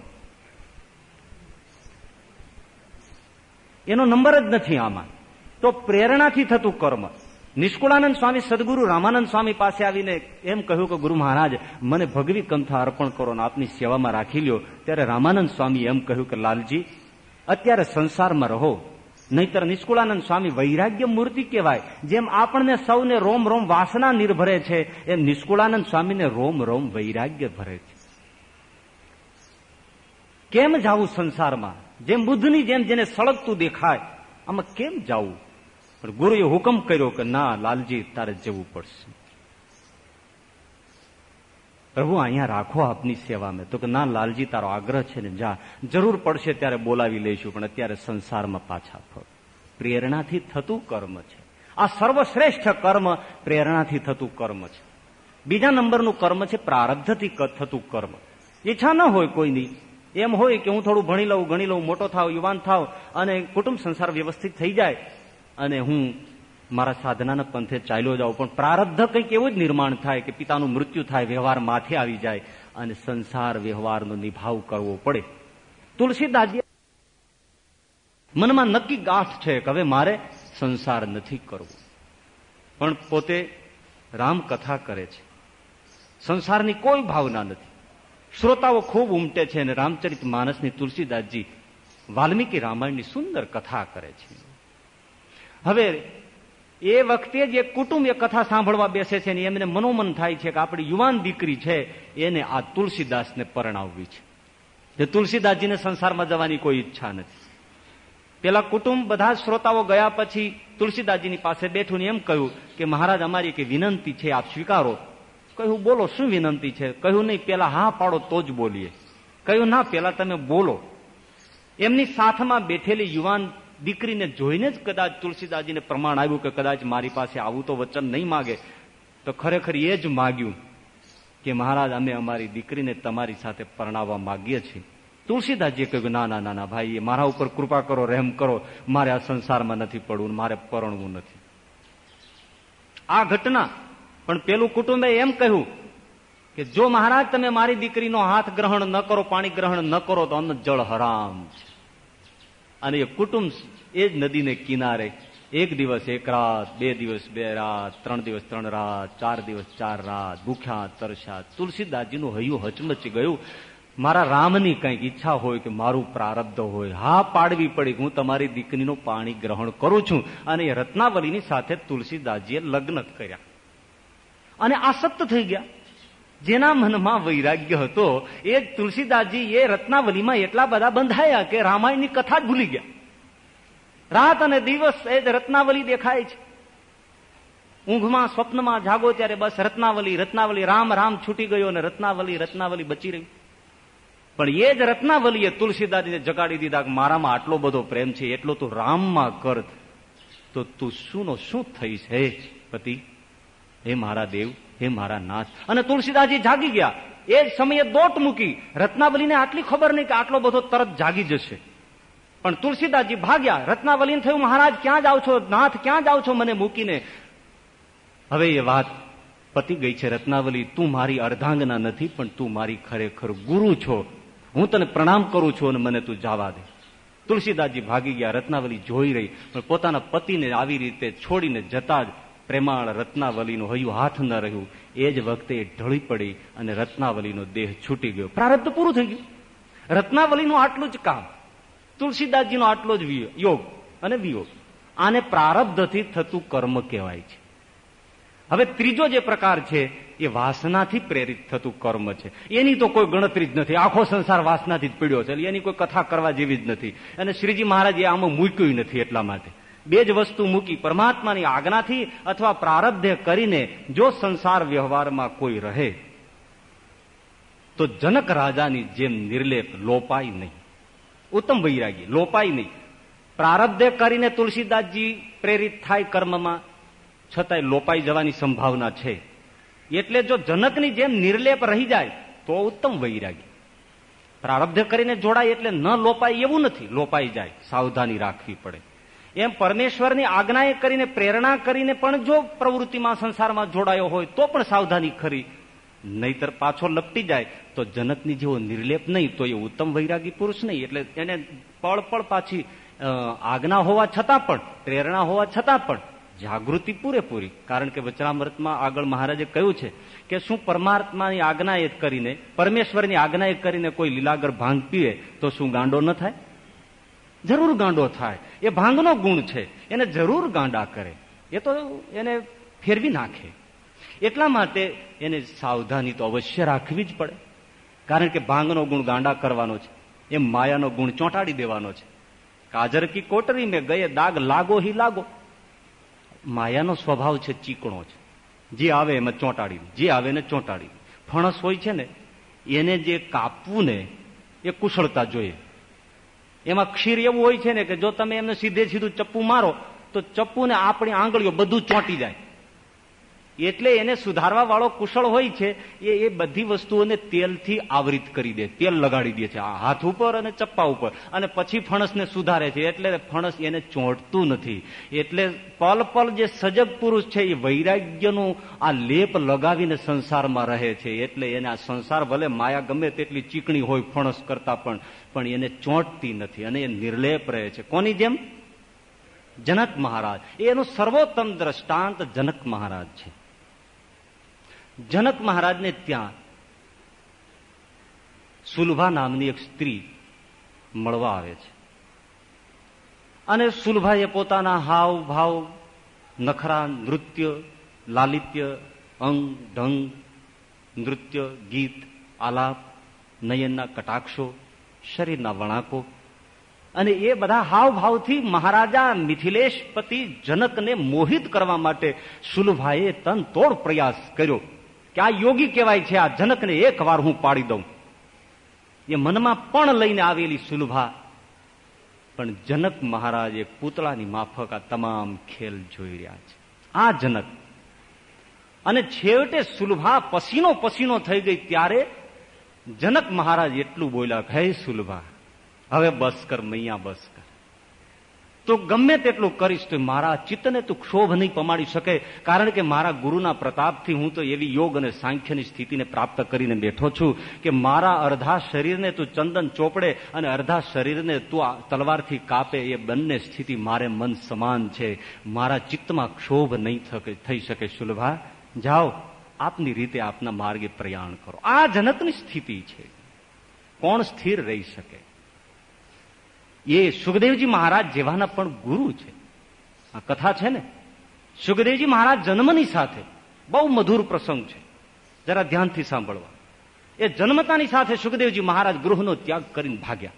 એનો નંબર જ નથી આમાં. તો પ્રેરણાથી થતું કર્મ. નિષ્કુળાનંદ સ્વામી સદગુરુ રામાનંદ સ્વામી પાસે આવીને એમ કહ્યું કે ગુરુ મહારાજ મને ભગવી કંથા અર્પણ કરો ને આપની સેવામાં રાખી લ્યો. ત્યારે રામાનંદ સ્વામી એમ કહ્યું કે લાલજી અત્યારે સંસારમાં રહો, નહીતર નિષ્કુળાનંદ સ્વામી વૈરાગ્ય મૂર્તિ કહેવાય. જેમ આપણને સૌને રોમ રોમ વાસના નિર્ભરે છે એમ નિષ્કુળાનંદ સ્વામીને રોમ રોમ વૈરાગ્ય ભરે છે. કેમ જાવું સંસારમાં? જેમ બુદ્ધની જેમ જેને સળગતું દેખાય આમાં કેમ જાવું? પણ ગુરુએ હુકમ કર્યો કે ના લાલજી તારે જવું પડશે. પ્રભુ અહીંયા રાખો આપની સેવામાં. તો કે ના લાલજી તારો આગ્રહ છે ને જા, જરૂર પડશે ત્યારે બોલાવી લઈશું, પણ અત્યારે સંસારમાં પાછા ફરો. પ્રેરણાથી થતું કર્મ છે આ સર્વશ્રેષ્ઠ કર્મ, પ્રેરણાથી થતું કર્મ છે. બીજા નંબરનું કર્મ છે પ્રારબ્ધથી થતું કર્મ. ઈચ્છા ન હોય કોઈની, એમ હોય કે હું થોડું ભણી લઉં, ગણી લઉં, મોટો થાવ, યુવાન થાવ અને કુટુંબ સંસાર વ્યવસ્થિત થઈ જાય અને હું મારા સાધનાના પંથે ચાલ્યો જાઉં. પણ પ્રારબ્ધ કંઈક એવું જ નિર્માણ થાય કે પિતાનું મૃત્યુ થાય, વ્યવહાર માથે આવી જાય અને સંસાર વ્યવહારનો નિભાવ કરવો પડે. તુલસીદાસજી મનમાં નક્કી ગાંઠ છે કે હવે મારે સંસાર નથી કરવો, પણ પોતે રામકથા કરે છે, સંસારની કોઈ ભાવના નથી. શ્રોતાઓ ખૂબ ઉમટે છે અને રામચરિત માનસની તુલસીદાસજી વાલ્મીકી રામાયણની સુંદર કથા કરે છે. હવે એ વખતે જ એક કુટુંબ એ કથા સાંભળવા બેસે છે ને એમને મનોમન થાય છે કે આપણી યુવાન દીકરી છે એને આ તુલસીદાસને પરણાવવી છે. જે તુલસીદાસજીને સંસારમાં જવાની કોઈ ઈચ્છા નથી. પેલા કુટુંબ બધા શ્રોતાઓ ગયા પછી તુલસીદાસજીની પાસે બેઠું એમ કહ્યું કે મહારાજ અમારી કે વિનંતી છે, આપ સ્વીકારો. કહ્યું બોલો શું વિનંતી છે? કહ્યું નહીં પેલા હા પાડો તો જ બોલીએ. કહ્યું ના પેલા તમે બોલો. એમની સાથમાં બેઠેલી યુવાન દીકરીને જોઈને જ કદાચ તુલસીદાસજીને પ્રમાણ આવ્યું કે કદાચ મારી પાસે આવું તો વચન નહીં માગે, તો ખરેખર એ જ માગ્યું કે મહારાજ અમે અમારી દીકરીને તમારી સાથે પરણાવવા માગીએ છીએ. તુલસીદાસજીએ કહ્યું ના ના ના ના ભાઈ મારા ઉપર કૃપા કરો, રહેમ કરો, મારે આ સંસારમાં નથી પડવું, મારે પરણવું નથી. આ ઘટના પણ પેલું કુટુંબે એમ કહ્યું કે જો મહારાજ તમે મારી દીકરીનો હાથ ગ્રહણ ન કરો, પાણી ગ્રહણ ન કરો તો અન્ન જળ હરામ છે. અને એ કુટુંબ એ જ નદીને કિનારે એક દિવસ એક રાત, બે દિવસ બે રાત, ત્રણ દિવસ ત્રણ રાત, ચાર દિવસ ચાર રાત ભૂખ્યા તરસ્યા. તુલસીદાસજીનું હૈયું હચમચી ગયું. મારા રામની કંઈક ઈચ્છા હોય કે મારું પ્રારબ્ધ હોય, હા પાડવી પડી હું તમારી દીકરીનું પાણી ગ્રહણ કરું છું. અને એ રત્નાવલીની સાથે તુલસીદાસજીએ લગ્ન કર્યા અને આસક્ત થઈ ગયા. જેના મનમાં વૈરાગ્ય હતો એ તુલસીદાસજી એ રત્નાવલીમાં એટલા બધા બંધાયા કે રામાયણની કથા જ ભૂલી ગયા. રાત અને દિવસ એ જ રત્નાવલી દેખાય છે. ઊંઘમાં સ્વપ્નમાં જાગો ત્યારે બસ રત્નાવલી રત્નાવલી, રામ રામ છૂટી ગયો અને રત્નાવલી રત્નાવલી બચી રહી. પણ એ જ રત્નાવલીએ તુલસીદાસજીને જગાડી દીધા કે મારામાં આટલો બધો પ્રેમ છે એટલો તું રામમાં કર તો તું શું નો શું થઈશ હે પતિ, હે મારા દેવ, હે મારા નાથ. અને તુલસીદાસજી જાગી ગયા. એ જ સમયે દોટ મૂકી. રત્નાવલીને આટલી ખબર નહીં કે આટલો બધો તરત જાગી જશે. પણ તુલસીદાસજી ભાગ્યા. રત્નાવલીને થયું મહારાજ ક્યાં જાઓ છો, નાથ ક્યાં જાઓ છો મને મૂકીને? હવે એ વાત પતી ગઈ છે. રત્નાવલી તું મારી અર્ધાંગના નથી પણ તું મારી ખરેખર ગુરુ છો. હું તને પ્રણામ કરું છું અને મને તું જવા દે. તુલસીદાસજી ભાગી ગયા. રત્નાવલી જોઈ રહી પણ પોતાના પતિને આવી રીતે છોડીને જતા જ પ્રેમાળ રત્નાવલીનું હૈયું હાથ ન રહ્યું. એ જ વખતે ઢળી પડી અને રત્નાવલીનો દેહ છૂટી ગયો. પ્રારબ્ધ પૂરું થઈ ગયું. રત્નાવલીનું આટલું જ કામ, તુલસીદાસજીનો આટલો જ યોગ અને વિયોગ. આને પ્રારબ્ધથી થતું કર્મ કહેવાય છે. હવે ત્રીજો જે પ્રકાર છે એ વાસનાથી પ્રેરિત થતું કર્મ છે. એની તો કોઈ ગણતરી જ નથી. આખો સંસાર વાસનાથી જ પીડ્યો છે. એની કોઈ કથા કરવા જેવી જ નથી. અને શ્રીજી મહારાજ એ આમાં મૂક્યું નથી. એટલા માટે બે જ વસ્તુ મૂકી, પરમાત્માની આજ્ઞાથી અથવા પ્રારબ્ધે કરીને જો સંસાર વ્યવહારમાં કોઈ રહે તો જનક રાજાની જેમ નિર્લેપ લોપાય નહીં. ઉત્તમ વૈરાગી લોપાય નહીં. પ્રારબ્ધે કરીને તુલસીદાસજી પ્રેરિત થાય કર્મમાં, છતાંય લોપાઈ જવાની સંભાવના છે. એટલે જો જનકની જેમ નિર્લેપ રહી જાય તો ઉત્તમ વૈરાગી. પ્રારબ્ધે કરીને જોડાય એટલે ન લોપાય એવું નથી, લોપાઈ જાય, સાવધાની રાખવી પડે. એમ પરમેશ્વરની આજ્ઞાએ કરીને પ્રેરણા કરીને પણ જો પ્રવૃત્તિમાં સંસારમાં જોડાયો હોય તો પણ સાવધાની ખરી, નહીતર પાછો લપટી જાય તો જનકની જેવો નિર્લેપ નહીં તો એ ઉત્તમ વૈરાગી પુરુષ નહીં. એટલે એને પળ પળ પાછી આજ્ઞા હોવા છતાં પણ, પ્રેરણા હોવા છતાં પણ જાગૃતિ પૂરેપૂરી. કારણ કે વચનામૃતમાં આગળ મહારાજે કહ્યું છે કે શું પરમાત્માની આજ્ઞાએ કરીને, પરમેશ્વરની આજ્ઞાએ કરીને કોઈ લીલાગર ભાંગ પીએ તો શું ગાંડો ન થાય? જરૂર ગાંડો થાય. એ ભાંગનો ગુણ છે, એને જરૂર ગાંડા કરે, એ તો એને ફેરવી નાખે. એટલા માટે એને સાવધાની તો અવશ્ય રાખવી જ પડે. કારણ કે ભાંગનો ગુણ ગાંડા કરવાનો છે, એમ માયાનો ગુણ ચોંટાડી દેવાનો છે. કાજર કી કોટરી મેં ગયે દાગ લાગો હી લાગો. માયાનો સ્વભાવ છે ચીકણો છે, જે આવે એમાં ચોંટાડી, જે આવે એને ચોંટાડી. ફણસ હોય છે ને, એને જે કાપવું ને એ કુશળતા જોઈએ. એમાં ક્ષીર એવું હોય છે ને કે જો તમે એમને સીધે સીધું ચપ્પુ મારો તો ચપ્પુ ને આપણી આંગળીઓ બધું ચોંટી જાય. એટલે એને સુધારવા વાળો કુશળ હોય છે, એ એ બધી વસ્તુઓને તેલથી આવૃત કરી દે, તેલ લગાડી દે છે હાથ ઉપર અને ચપ્પા ઉપર, અને પછી ફણસને સુધારે છે. એટલે ફણસ એને ચોંટતું નથી. એટલે પલ પલ જે સજગ પુરુષ છે એ વૈરાગ્યનું આ લેપ લગાવીને સંસારમાં રહે છે. એટલે એને આ સંસાર ભલે માયા ગમે તેટલી ચીકણી હોય ફણસ કરતા પણ પણ એને ચોંટતી નથી અને એ નિર્લેપ રહે છે. કોની જેમ? જનક મહારાજ. એનું સર્વોત્તમ દ્રષ્ટાંત જનક મહારાજ છે. જનક મહારાજને ત્યાં સુલભા નામની એક સ્ત્રી મળવા આવે છે. અને સુલભાએ પોતાના હાવ ભાવ, નખરા, નૃત્ય, લાલિત્ય, અંગ ઢંગ, નૃત્ય, ગીત, આલાપ, નયનના કટાક્ષો, શરીરના વણાકો અને એ બધા હાવભાવથી મહારાજા મિથિલેશપતિ જનકને મોહિત કરવા માટે સુલભાએ તન તોડ પ્રયાસ કર્યો કે આ યોગી કહેવાય છે, આ જનકને એક વાર હું પાડી દઉં. એ મનમાં પણ લઈને આવેલી સુલભા, પણ જનક મહારાજ એક પૂતળાની માફક આ તમામ ખેલ જોઈ રહ્યા છે. આ જનક. અને છેવટે સુલભા પસીનો પસીનો થઈ ગઈ ત્યારે જનક મહારાજ એટલું બોલ્યા, હે સુલભા, હવે બસ કર મૈયા, બસ કર. તો ગમે તેટલું કરીશ તો મારા ચિત્તને તું ક્ષોભ નહીં પમાડી શકે. કારણ કે મારા ગુરુના પ્રતાપથી હું તો એવી યોગ અને સાંખ્યની સ્થિતિને પ્રાપ્ત કરીને બેઠો છું કે મારા અડધા શરીરને તું ચંદન ચોપડે અને અડધા શરીરને તું તલવારથી કાપે, એ બંને સ્થિતિ મારે મન સમાન છે. મારા ચિત્તમાં ક્ષોભ નહીં થઈ શકે. સુલભા, જાઓ, આપની રીતે આપના માર્ગે પ્રયાણ કરો. આ જનકની સ્થિતિ છે. કોણ સ્થિર રહી શકે? એ સુખદેવજી મહારાજ જેવાના પણ ગુરુ છે. આ કથા છે ને, સુખદેવજી મહારાજ જન્મની સાથે, બહુ મધુર પ્રસંગ છે, જરા ધ્યાનથી સાંભળવા. એ જન્મતાની સાથે સુખદેવજી મહારાજ ગૃહનો ત્યાગ કરીને ભાગ્યા.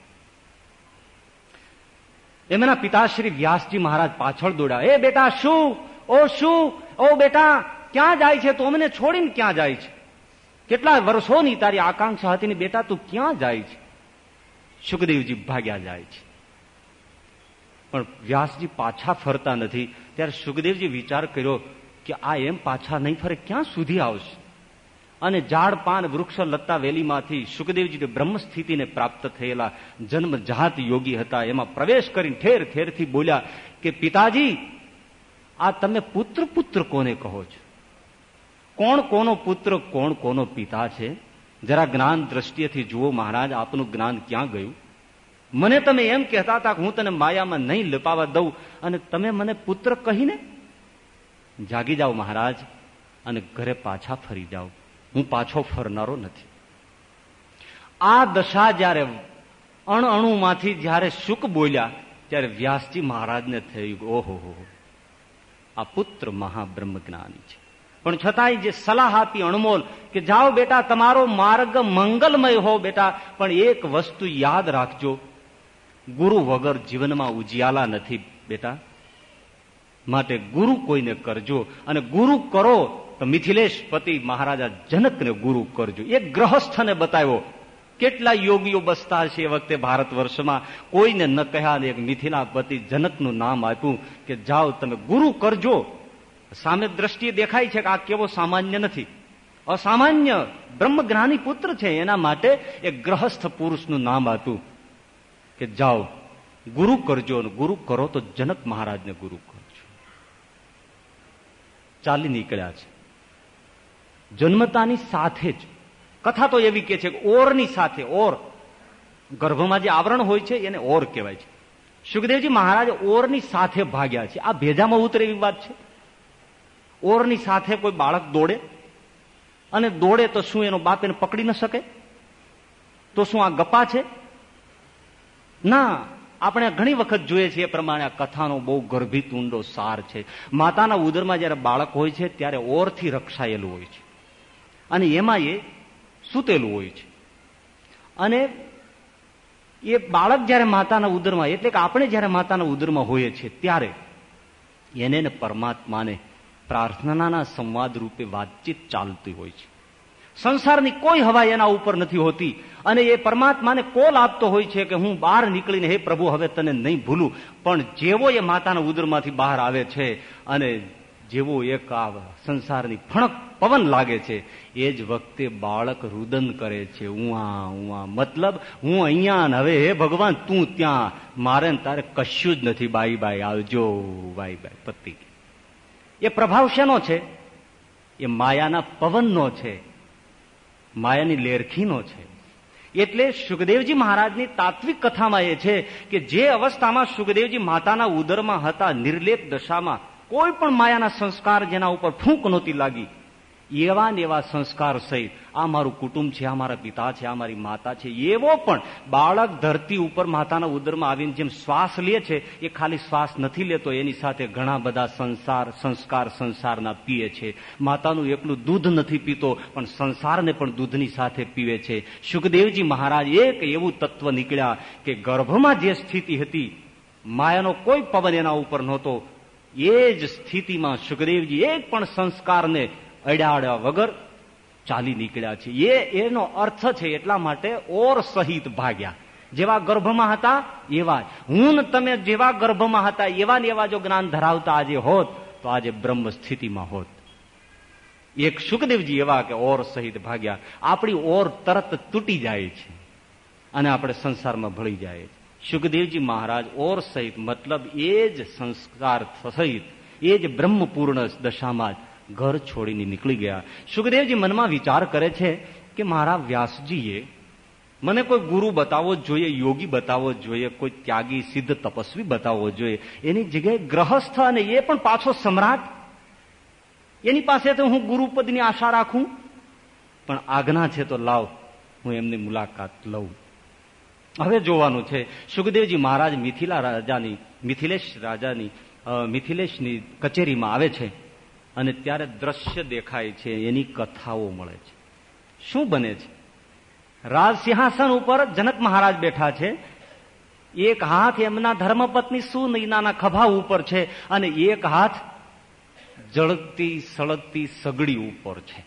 એમના પિતાશ્રી વ્યાસજી મહારાજ પાછળ દોડ્યા. એ બેટા શું, ઓ શું, ઓ બેટા ક્યાં જાય છે? તું અમને છોડીને ક્યાં જાય છે? કેટલા વર્ષોની તારી આકાંક્ષા હતી ને બેટા તું ક્યાં જાય છે? સુખદેવજી ભાગ્યા જાય છે. પણ વ્યાસજી પાછા ફરતા નથી. ત્યારે સુખદેવજી વિચાર કર્યો કે આ એમ પાછા નહીં ફરે, ક્યાં સુધી આવશે? અને ઝાડ પાન વૃક્ષ લતા વેલીમાંથી સુખદેવજી બ્રહ્મ સ્થિતિને પ્રાપ્ત થયેલા જન્મજાત યોગી હતા. એમાં પ્રવેશ કરીને ઠેર ઠેરથી બોલ્યા કે પિતાજી, આ તમે પુત્ર પુત્ર કોને કહો છો? કોણ કોનો પુત્ર, કોણ કોનો પિતા છે? જરા જ્ઞાન દ્રષ્ટિએથી જુઓ મહારાજ, આપનું જ્ઞાન ક્યાં ગયું? મને તમે એમ કહેતા હતા કે હું તને માયામાં નહીં લપાવા દઉં, અને તમે મને પુત્ર કહીને? જાગી જાઓ મહારાજ અને ઘરે પાછા ફરી જાઓ. હું પાછો ફરનારો નથી. આ દશા જયારે અણ અણુમાંથી જયારે શુક બોલ્યા ત્યારે વ્યાસજી મહારાજને થયું, ઓહો હો, આ પુત્ર મહાબ્રહ્મ જ્ઞાની છે. પણ છતાંય જે સલાહ આપી અણમોલ કે જાઓ બેટા, તમારો માર્ગ મંગલમય હો બેટા, પણ એક વસ્તુ યાદ રાખજો, ગુરુ વગર જીવનમાં ઉજિયાલા નથી બેટા. માટે ગુરુ કોઈને કરજો, અને ગુરુ કરો તો મિથિલેશ પતિ મહારાજા જનકને ગુરુ કરજો. એક ગ્રહસ્થને બતાવ્યો કેટલા યોગીઓ બસતા છે એ વખતે ભારત વર્ષમાં, કોઈને ન કહ્યા ને એક મિથિલાપતિ જનકનું નામ આપ્યું કે જાઓ તમે ગુરુ કરજો. સામે દ્રષ્ટિએ દેખાય છે કે આ કેવો સામાન્ય નથી, અસામાન્ય બ્રહ્મજ્ઞાની પુત્ર છે. એના માટે એક ગ્રહસ્થ પુરુષનું નામ આપ્યું કે જાઓ ગુરુ કરજો, અને ગુરુ કરો તો જનક મહારાજને ગુરુ કરજો. ચાલી નીકળ્યા છે. જન્મતાની સાથે જ કથા તો એવી કે છે કે ઓરની સાથે, ઓર ગર્ભમાં જે આવરણ હોય છે એને ઓર કહેવાય છે. સુખદેવજી મહારાજ ઓરની સાથે ભાગ્યા છે. આ ભેજામાં ઉતરે એવી વાત છે. ઓરની સાથે કોઈ બાળક દોડે, અને દોડે તો શું એનો બાપ એને પકડી ન શકે? તો શું આ ગપ્પા છે? ના, આપણે ઘણી વખત જોઈએ છીએ એ પ્રમાણે આ કથાનો બહુ ગર્ભિત ઊંડો સાર છે. માતાના ઉદરમાં જયારે બાળક હોય છે ત્યારે ઓરથી રક્ષાયેલું હોય છે, અને એમાં એ સૂતેલું હોય છે. અને એ બાળક જયારે માતાના ઉદરમાં, એટલે કે આપણે જયારે માતાના ઉદરમાં હોઈએ છીએ ત્યારે એને ને પરમાત્માને પ્રાર્થનાના સંવાદ રૂપે વાતચીત ચાલતી હોય છે. સંસારની કોઈ હવા એના ઉપર નથી હોતી, અને એ પરમાત્માને કોલ આપતો હોય છે કે હું બહાર નીકળીને હે પ્રભુ હવે તને નહીં ભૂલું. પણ જેવો એ માતાના ઉદરમાંથી બહાર આવે છે અને જેવો એક આ સંસારની ફણક પવન લાગે છે, એ જ વખતે બાળક રુદન કરે છે, ઉવા ઉવા, મતલબ હું અહીંયા ને હવે હે ભગવાન તું ત્યાં, મારે તારે કશું જ નથી, બાઈ બાઈ આવજો, બાઈ બાઈ પતિ. એ પ્રભાવ શેનો છે? એ માયાના પવનનો છે, માયાની લેરખીનો છે. એટલે સુખદેવજી મહારાજની તાત્વિક કથામાં એ છે કે જે અવસ્થામાં સુખદેવજી માતાના ઉદરમાં હતા, નિર્લેપ દશામાં, કોઈ પણ માયાના સંસ્કાર જેના ઉપર ફૂંક નહોતી લાગી, એવા ને એવા સંસ્કાર સહિત આ મારું કુટુંબ છે, આ મારા પિતા છે, આ મારી માતા છે, એવો પણ બાળક ધરતી ઉપર માતાના ઉદરમાં આવીને જેમ શ્વાસ લે છે, એ ખાલી શ્વાસ નથી લેતો, એની સાથે ઘણા બધા સંસાર સંસ્કાર સંસારના પીએ છે. માતાનું એકલું દૂધ નથી પીતો, પણ સંસારને પણ દૂધની સાથે પીવે છે. સુખદેવજી મહારાજ એક એવું તત્વ નીકળ્યા કે ગર્ભમાં જે સ્થિતિ હતી, માયાનો કોઈ પવન એના ઉપર નહોતો, એ જ સ્થિતિમાં સુખદેવજી એક પણ સંસ્કારને અડાડ્યા વગર ચાલી નીકળ્યા છે. એ એનો અર્થ છે. એટલા માટે ઓર સહિત ભાગ્યા. જેવા ગર્ભમાં હતા એવા, હું ને તમે જેવા ગર્ભમાં હતા એવા ને એવા જો જ્ઞાન ધરાવતા આજે હોત તો આજે બ્રહ્મ સ્થિતિમાં હોત. એક સુખદેવજી એવા કે ઓર સહિત ભાગ્યા. આપણી ઓર તરત તૂટી જાય છે અને આપણે સંસારમાં ભળી જાય છે. સુખદેવજી મહારાજ ઓર સહિત, મતલબ એ જ સંસ્કાર સહિત, એ જ બ્રહ્મપૂર્ણ દશામાં ઘર છોડીને નીકળી ગયા. સુખદેવજી મનમાં વિચાર કરે છે કે મારા વ્યાસજીએ મને કોઈ ગુરુ બતાવવો જોઈએ, યોગી બતાવવો જોઈએ, કોઈ ત્યાગી સિદ્ધ તપસ્વી બતાવવો જોઈએ. એની જગ્યાએ ગ્રહસ્થ, અને એ પણ પાછો સમ્રાટ, એની પાસે તો હું ગુરુપદની આશા રાખું. પણ આજ્ઞા છે તો લાવ હું એમની મુલાકાત લઉં. હવે જોવાનું છે, સુખદેવજી મહારાજ મિથિલા રાજાની મિથિલેશ રાજાની મિથિલેશની કચેરીમાં આવે છે, અને ત્યારે દ્રશ્ય દેખાય છે, એની કથાઓ મળે છે. શું બને છે? રાજ સિંહાસન ઉપર જનક મહારાજ બેઠા છે, એક હાથ એમના ધર્મપત્ની સુનૈનાના ખભા ઉપર છે, અને એક હાથ જળતી સળગતી સગડી ઉપર છે.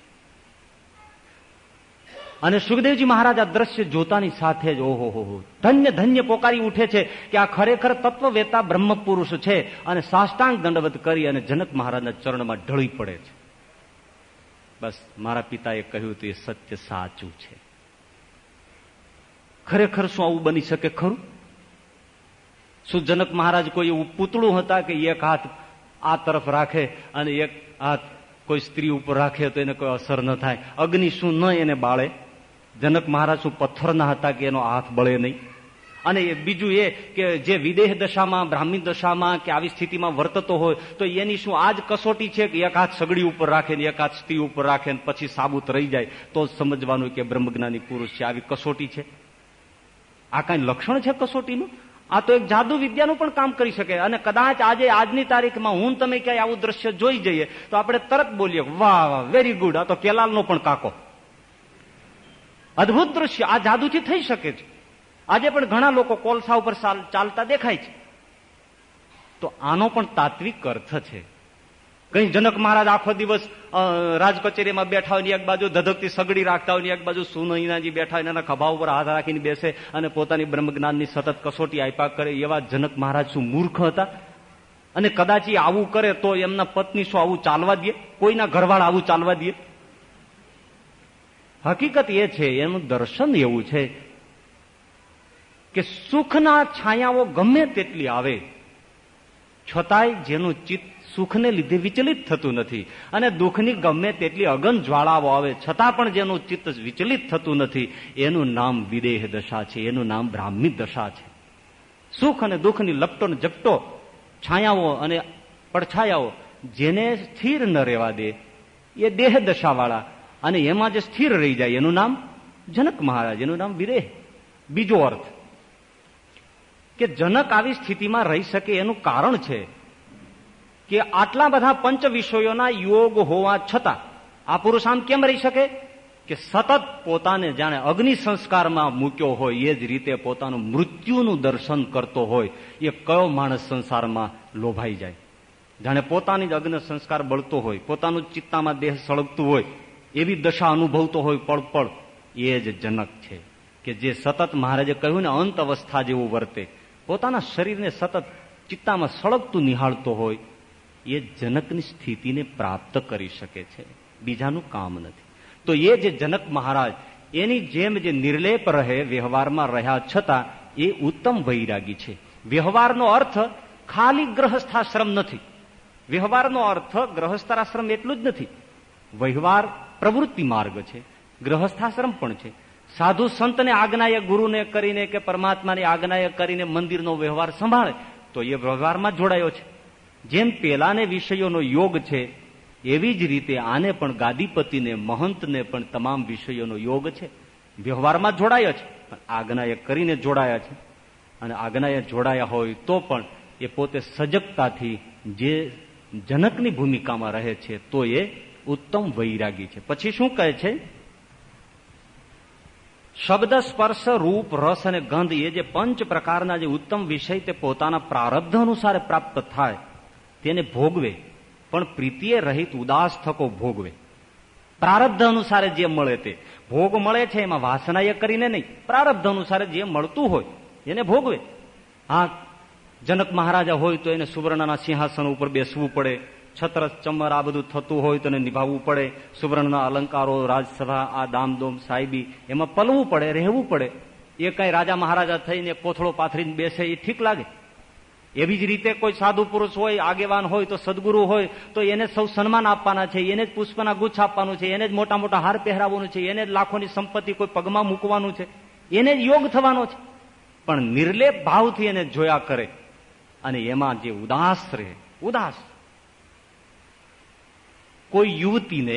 અને સુખદેવજી મહારાજ આ દ્રશ્ય જોતાની સાથે જ ઓહો હો ધન્ય ધન્ય પોકારી ઉઠે છે કે આ ખરેખર તત્વવેતા બ્રહ્મ પુરુષ છે, અને સાષ્ટાંગ દંડવત કરી અને જનક મહારાજના ચરણમાં ઢળી પડે છે. બસ મારા પિતાએ કહ્યું તો એ સત્ય સાચું છે. ખરેખર શું આવું બની શકે ખરું? શું જનક મહારાજ કોઈ એવું પૂતળું હતા કે એક હાથ આ તરફ રાખે અને એક હાથ કોઈ સ્ત્રી ઉપર રાખે તો એને કોઈ અસર ન થાય? અગ્નિ શું ન એને બાળે? જનક મહારાજ શું પથ્થરના હતા કે એનો હાથ બળે નહીં? અને બીજું એ કે જે વિદેહ દશામાં, બ્રાહ્મી દશામાં કે આવી સ્થિતિમાં વર્તતો હોય તો એની શું આજ કસોટી છે કે એક હાથ સગડી ઉપર રાખે ને એક હાથ સ્ત્રી ઉપર રાખે ને પછી સાબુત રહી જાય તો જ સમજવાનું કે બ્રહ્મજ્ઞાની પુરુષ છે? આવી કસોટી છે? આ કઈ લક્ષણ છે કસોટીનું? આ તો એક જાદુ વિદ્યાનું પણ કામ કરી શકે. અને કદાચ આજે આજની તારીખમાં હું તમે ક્યાંય આવું દ્રશ્ય જોઈ જઈએ તો આપણે તરત બોલીએ વાહ વાહ વેરી ગુડ, આ તો કેલાલનો પણ કાકો. અદભુત દ્રશ્ય, આ જાદુથી થઈ શકે છે. આજે પણ ઘણા લોકો કોલસા ઉપર ચાલતા દેખાય છે. તો આનો પણ તાત્વિક અર્થ છે. કઈ જનક મહારાજ આખો દિવસ રાજ કચેરીમાં બેઠા હોય, એક બાજુ ધધકતી સગડી રાખતા હોય, એક બાજુ સુનૈનાજી બેઠા હોય, એના ખભા ઉપર હાથ રાખીને બેસે અને પોતાની બ્રહ્મજ્ઞાનની સતત કસોટી આપ્યા કરે. એવા જનક મહારાજ શું મૂર્ખ હતા? અને કદાચ એ આવું કરે તો એમના પત્ની શું આવું ચાલવા દે? કોઈના ઘરવાળા આવું ચાલવા દે? હકીકત એ છે, એનું દર્શન એવું છે કે સુખના છાયાઓ ગમે તેટલી આવે છતાંય જેનું ચિત્ત સુખને લીધે વિચલિત થતું નથી, અને દુઃખની ગમે તેટલી અગન જ્વાળાઓ આવે છતાં પણ જેનું ચિત્ત વિચલિત થતું નથી, એનું નામ વિદેહ દશા છે, એનું નામ બ્રાહ્મી દશા છે. સુખ અને દુઃખની લપટો ને ઝપટો છાયાઓ અને પડછાયાઓ જેને સ્થિર ન રહેવા દે એ દેહ દશાવાળા, અને એમાં જે સ્થિર રહી જાય એનું નામ જનક મહારાજ, એનું નામ વિદેહ. બીજો અર્થ કે જનક આવી સ્થિતિમાં રહી શકે એનું કારણ છે કે આટલા બધા પંચ વિષયોના યોગ હોવા છતાં આ પુરુષ આમ કેમ રહી શકે? કે સતત પોતાને જાણે અગ્નિ સંસ્કારમાં મૂક્યો હોય એ જ રીતે પોતાનું મૃત્યુનું દર્શન કરતો હોય. એ કયો માણસ સંસારમાં લોભાઈ જાય? જાણે પોતાની જ અગ્નિ સંસ્કાર બળતો હોય, પોતાનું ચિત્તામાં દેહ સળગતું હોય, એવી દશા અનુભવતો હોય પળ પળ. એ જ જનક છે કે જે સતત મહારાજે કહ્યું ને અંત અવસ્થા જેવું વર્તે, પોતાના શરીરને સતત ચિત્તામાં સળગતું નિહાળતો હોય, એ જનકની સ્થિતિને પ્રાપ્ત કરી શકે છે, બીજાનું કામ નથી. તો એ જે જનક મહારાજ એની જેમ જે નિર્લેપ રહે વ્યવહારમાં રહ્યા છતાં એ ઉત્તમ વૈરાગી છે. વ્યવહારનો અર્થ ખાલી ગ્રહસ્થાશ્રમ નથી. વ્યવહારનો અર્થ ગ્રહસ્થાશ્રમ એટલું જ નથી. વ્યવહાર પ્રવૃત્તિ માર્ગ છે, ગ્રહસ્થાશ્રમ પણ છે. સાધુ સંતને આજ્ઞાએ ગુરુને કરીને કે પરમાત્માની આજ્ઞાએ કરીને મંદિરનો વ્યવહાર સંભાળે તો એ વ્યવહારમાં જોડાયો છે. જેમ પેલાને વિષયોનો યોગ છે એવી જ રીતે આને પણ ગાદીપતિને મહંતને પણ તમામ વિષયોનો યોગ છે, વ્યવહારમાં જોડાયો છે, પણ આજ્ઞાએ કરીને જોડાયા છે. અને આજ્ઞાએ જોડાયા હોય તો પણ એ પોતે સજગતાથી જે જનકની ભૂમિકામાં રહે છે તો એ ઉત્તમ વૈરાગી છે. પછી શું કહે છે? શબ્દ સ્પર્શ રૂપ રસ અને ગંધ એ જે પંચ પ્રકારના જે ઉત્તમ વિષય તે પોતાના પ્રારબ્ધ અનુસાર પ્રાપ્ત થાય તેને ભોગવે, પણ પ્રીતિએ રહિત ઉદાસ થકો ભોગવે. પ્રારબ્ધ અનુસારે જે મળે તે ભોગ મળે છે, એમાં વાસના એ કરીને નહીં, પ્રારબ્ધ અનુસારે જે મળતું હોય એને ભોગવે. હા, જનક મહારાજા હોય તો એને સુવર્ણના સિંહાસન ઉપર બેસવું પડે, છત્ર ચમર આ બધું થતું હોય તો એને નિભાવવું પડે, સુવર્ણના અલંકારો, રાજસભા, આ દામદોમ સાહેબી, એમાં પલવું પડે, રહેવું પડે. એ કઈ રાજા મહારાજા થઈને કોથળો પાથરીને બેસે એ ઠીક લાગે? એવી જ રીતે કોઈ સાધુ પુરુષ હોય, આગેવાન હોય તો સદગુરુ હોય તો એને સૌ સન્માન આપવાના છે, એને જ પુષ્પના ગુચ્છ આપવાનું છે, એને જ મોટા મોટા હાર પહેરાવવાનું છે, એને જ લાખોની સંપત્તિ કોઈ પગમાં મૂકવાનું છે, એને જ યોગ થવાનો છે. પણ નિર્લેપ ભાવથી એને જોયા કરે અને એમાં જે ઉદાસ રહે, ઉદાસ. કોઈ યુવતીને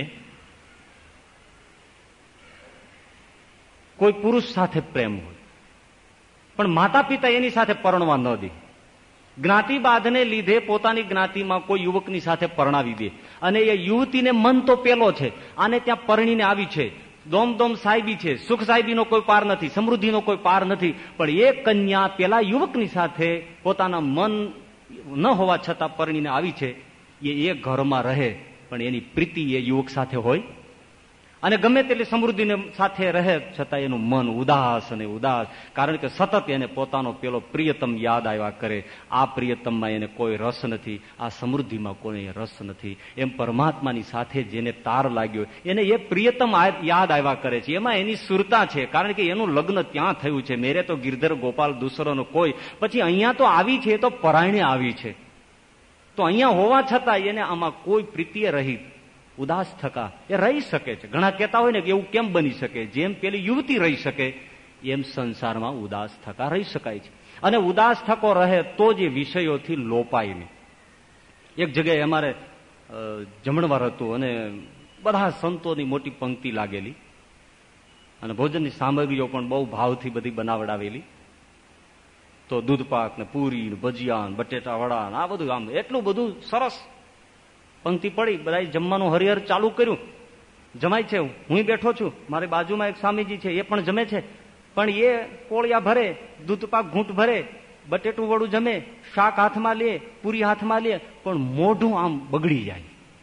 કોઈ પુરુષ સાથે પ્રેમ હોય પણ માતા પિતા એની સાથે પરણવા ન દે, જ્ઞાતિબાધને લીધે પોતાની જ્ઞાતિમાં કોઈ યુવકની સાથે પરણાવી દે, અને એ યુવતીને મન તો પેલો છે, આને ત્યાં પરણીને આવી છે, દોમ દોમ સાહેબી છે, સુખ સાહેબીનો કોઈ પાર નથી, સમૃદ્ધિનો કોઈ પાર નથી, પણ એ કન્યા પેલા યુવકની સાથે પોતાના મન ન હોવા છતાં પરણીને આવી છે, એ એ ઘરમાં રહે પણ એની પ્રીતિ એ યુવક સાથે હોય, અને ગમે તેટલી સમૃદ્ધિને સાથે રહે છતાં એનું મન ઉદાસ અને ઉદાસ, કારણ કે સતત એને પોતાનો પેલો પ્રિયતમ યાદ આવ્યા કરે. આ પ્રિયતમમાં એને કોઈ રસ નથી, આ સમૃદ્ધિમાં કોઈ રસ નથી. એમ પરમાત્માની સાથે જેને તાર લાગ્યો એને એ પ્રિયતમ યાદ આવ્યા કરે છે, એમાં એની સુરતા છે, કારણ કે એનું લગ્ન ત્યાં થયું છે. મેરે તો ગિરધર ગોપાલ દૂસરોનો કોઈ, પછી અહીંયા તો આવી છે, તો પરાયણે આવી છે, તો અહીંયા હોવા છતાં એને આમાં કોઈ પ્રીતિએ રહિત ઉદાસ થકા એ રહી શકે છે. ઘણા કહેતા હોય ને કે એવું કેમ બની શકે? જેમ પેલી યુવતી રહી શકે એમ સંસારમાં ઉદાસ થકા રહી શકાય છે. અને ઉદાસ થકો રહે તો જે વિષયોથી લોપાય નહીં. એક જગ્યાએ અમારે જમણવાર હતું અને બધા સંતોની મોટી પંક્તિ લાગેલી અને ભોજનની સામગ્રીઓ પણ બહુ ભાવથી બધી બનાવડાવેલી. તો દૂધપાક ને પૂરી ને ભજીયા ને બટેટા વડા આ બધું આમ એટલું બધું સરસ પંક્તિ પડી. બધા જમવાનું હરિહર ચાલુ કર્યું, જમાય છે. હું બેઠો છું, મારી બાજુમાં એક સ્વામીજી છે, એ પણ જમે છે, પણ એ કોળિયા ભરે, દૂધપાક ઘૂંટ ભરે, બટેટું વડું જમે, શાક હાથમાં લે, પૂરી હાથમાં લે, પણ મોઢું આમ બગડી જાય.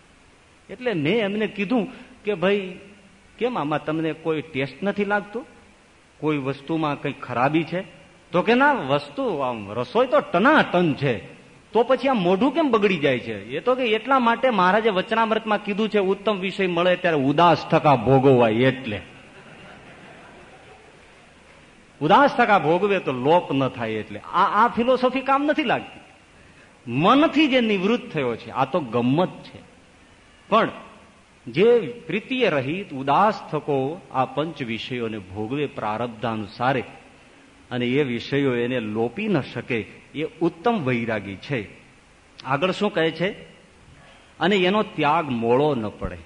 એટલે મેં એમને કીધું કે ભાઈ કેમ આમાં તમને કોઈ ટેસ્ટ નથી લાગતો, કોઈ વસ્તુમાં કઈ ખરાબી છે? તો કે ના, વસ્તુ આમ રસોઈ તો ટનાટન છે, તો પછી આ મોઢું કેમ બગડી જાય છે? એ તો કે એટલા માટે મહારાજે વચનામૃતમાં કીધું છે ઉત્તમ વિષય મળે ત્યારે ઉદાસ થકા ભોગવાય, એટલે ઉદાસ થકા ભોગવે તો લોપ ન થાય. એટલે આ આ ફિલોસોફી કામ નથી લાગતી. મનથી જે નિવૃત્ત થયો છે આ તો ગમ્મત છે, પણ જે પ્રીતિએ રહિત ઉદાસ થકો આ પંચ વિષયોને ભોગવે પ્રારબ્ધાનુસારે અને એ વિષયો એને લોપી ન શકે એ ઉત્તમ વૈરાગી છે. આગળ શું કહે છે? અને એનો ત્યાગ મોળો ન પડે.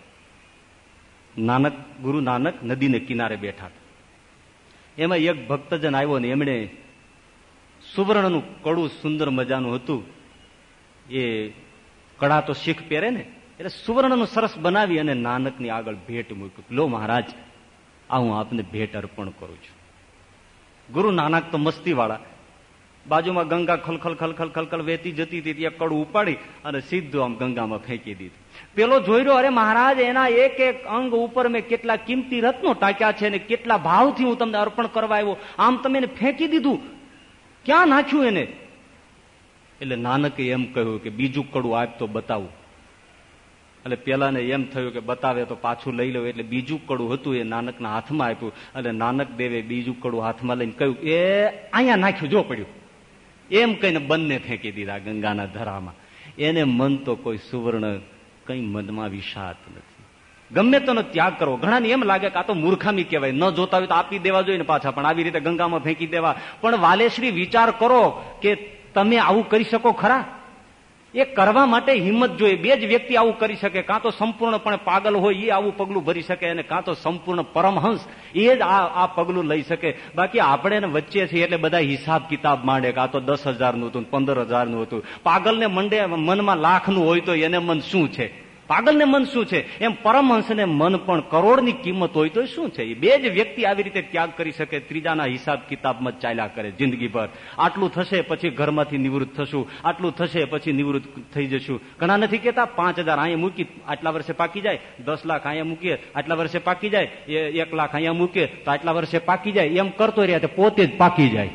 નાનક ગુરુ નાનક નદીને કિનારે બેઠા, એમાં એક ભક્તજન આવ્યો ને એમણે સુવર્ણનું કડું સુંદર મજાનું હતું, એ કડા તો શીખ પહેરે ને, એટલે સુવર્ણનું સરસ બનાવી અને નાનકની આગળ ભેટ મૂક્યું. લો મહારાજ, આ હું આપને ભેટ અર્પણ કરું છું. ગુરુ નાનક તો મસ્તી વાળા, બાજુમાં ગંગા ખલખલ ખલખલ ખલખલ વહેતી જતી હતી, ત્યાં કડું ઉપાડી અને સીધું આમ ગંગામાં ફેંકી દીધું. પેલો જોઈ રહ્યો, અરે મહારાજ, એના એક એક અંગ ઉપર મેં કેટલા કિંમતી રત્નો ટાંક્યા છે ને કેટલા ભાવથી હું તમને અર્પણ કરવા આવ્યો, આમ તમે એને ફેંકી દીધું, ક્યાં નાખ્યું એને? એટલે નાનકે એમ કહ્યું કે બીજું કડું આપ તો બતાવું. એટલે પેલાને એમ થયું કે બતાવે તો પાછું લઈ લો, એટલે બીજું કડું હતું એ નાનકના હાથમાં આપ્યું. એટલે નાનક દેવે બીજું કડું હાથમાં લઈને કહ્યું, એ અહીંયા નાખ્યું, જો પડ્યું. એમ કહીને બંને ફેંકી દીધા ગંગાના ધરામાં. એને મન તો કોઈ સુવર્ણ કઈ મનમાં વિષાત નથી. ગમે તેનો ત્યાગ કરવો. ઘણાને એમ લાગે કે આ તો મૂર્ખામી કહેવાય, ન જોતા હોય તો આપી દેવા જોઈએ ને પાછા, પણ આવી રીતે ગંગામાં ફેંકી દેવા. પણ વાલેશ્રી વિચાર કરો કે તમે આવું કરી શકો ખરા? એ કરવા માટે હિંમત જોઈએ. બે જ વ્યક્તિ આવું કરી શકે, કાં તો સંપૂર્ણપણે પાગલ હોય એ આવું પગલું ભરી શકે, અને કાં તો સંપૂર્ણ પરમહંસ એ જ આ આ પગલું લઈ શકે. બાકી આપણે વચ્ચે છીએ એટલે બધા હિસાબ કિતાબ માંડે કે આ તો દસ હજારનું હતું, પંદર હજારનું હતું. પાગલને મંડે મનમાં લાખનું હોય તો એને મન શું છે? પાગલને મન શું છે? એમ પરમહંસને મન પણ કરોડની કિંમત હોય તો શું છે? એ બે જ વ્યક્તિ આવી રીતે ત્યાગ કરી શકે, ત્રીજાના હિસાબ કિતાબમાં ચાલ્યા કરે જિંદગીભર. આટલું થશે પછી ઘરમાંથી નિવૃત્ત થશું, આટલું થશે પછી નિવૃત્ત થઈ જશું. ઘણા નથી કેતા પાંચ હજાર અહીંયા મૂકી આટલા વર્ષે પાકી જાય, દસ લાખ અહીંયા મૂકીએ આટલા વર્ષે પાકી જાય, એક લાખ અહીંયા મૂકીએ તો આટલા વર્ષે પાકી જાય. એમ કરતો રહ્યા પોતે જ પાકી જાય.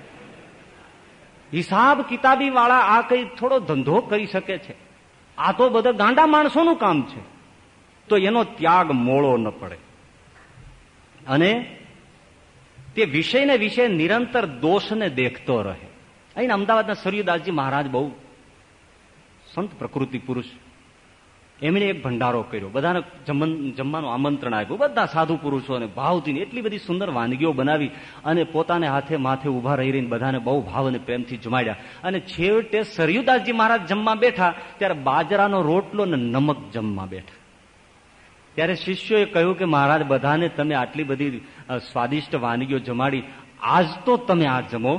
હિસાબ કિતાબી વાળા આ કઈ થોડો ધંધો કરી શકે છે? આ તો બધા ગાંડા માણસોનું કામ છે. તો એનો ત્યાગ મોળો ન પડે. અને તે વિષયને વિશે નિરંતર દોષને દેખતો રહે. અહીં અમદાવાદના સરયુદાસજી મહારાજ બહુ સંત પ્રકૃતિ પુરુષ, એમણે એક ભંડારો કર્યો, બધાને જમવાનું આમંત્રણ આપ્યું, બધા સાધુ પુરુષોને ભાવથી એટલી બધી સુંદર વાનગીઓ બનાવી અને પોતાને હાથે માથે ઉભા રહી રહીને બધાને બહુ ભાવ અને પ્રેમથી જમાડ્યા. અને છેવટે સરયુદાસજી મહારાજ જમવા બેઠા ત્યારે બાજરાનો રોટલો ને નમક જમવા બેઠા. ત્યારે શિષ્યોએ કહ્યું કે મહારાજ, બધાને તમે આટલી બધી સ્વાદિષ્ટ વાનગીઓ જમાડી, આજ તો તમે આ જમો.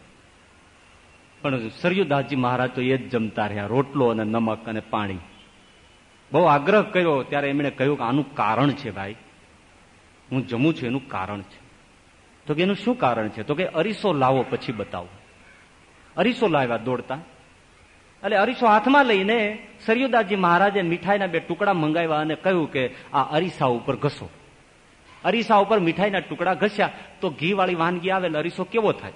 પણ સરયુદાસજી મહારાજ તો એ જ જમતા રહ્યા, રોટલો અને નમક અને પાણી. બહુ આગ્રહ કર્યો ત્યારે એમણે કહ્યું કે આનું કારણ છે ભાઈ, હું જમું છું એનું કારણ છે. તો કે એનું શું કારણ છે? તો કે અરીસો લાવો પછી બતાવો. અરીસો લાવ્યા દોડતા, એટલે અરીસો હાથમાં લઈને સરયુદાસજી મહારાજે મીઠાઈના બે ટુકડા મંગાવ્યા અને કહ્યું કે આ અરીસા ઉપર ઘસો. અરીસા ઉપર મીઠાઈના ટુકડા ઘસ્યા તો ઘી વાળી વાનગી આવે એટલે અરીસો કેવો થાય?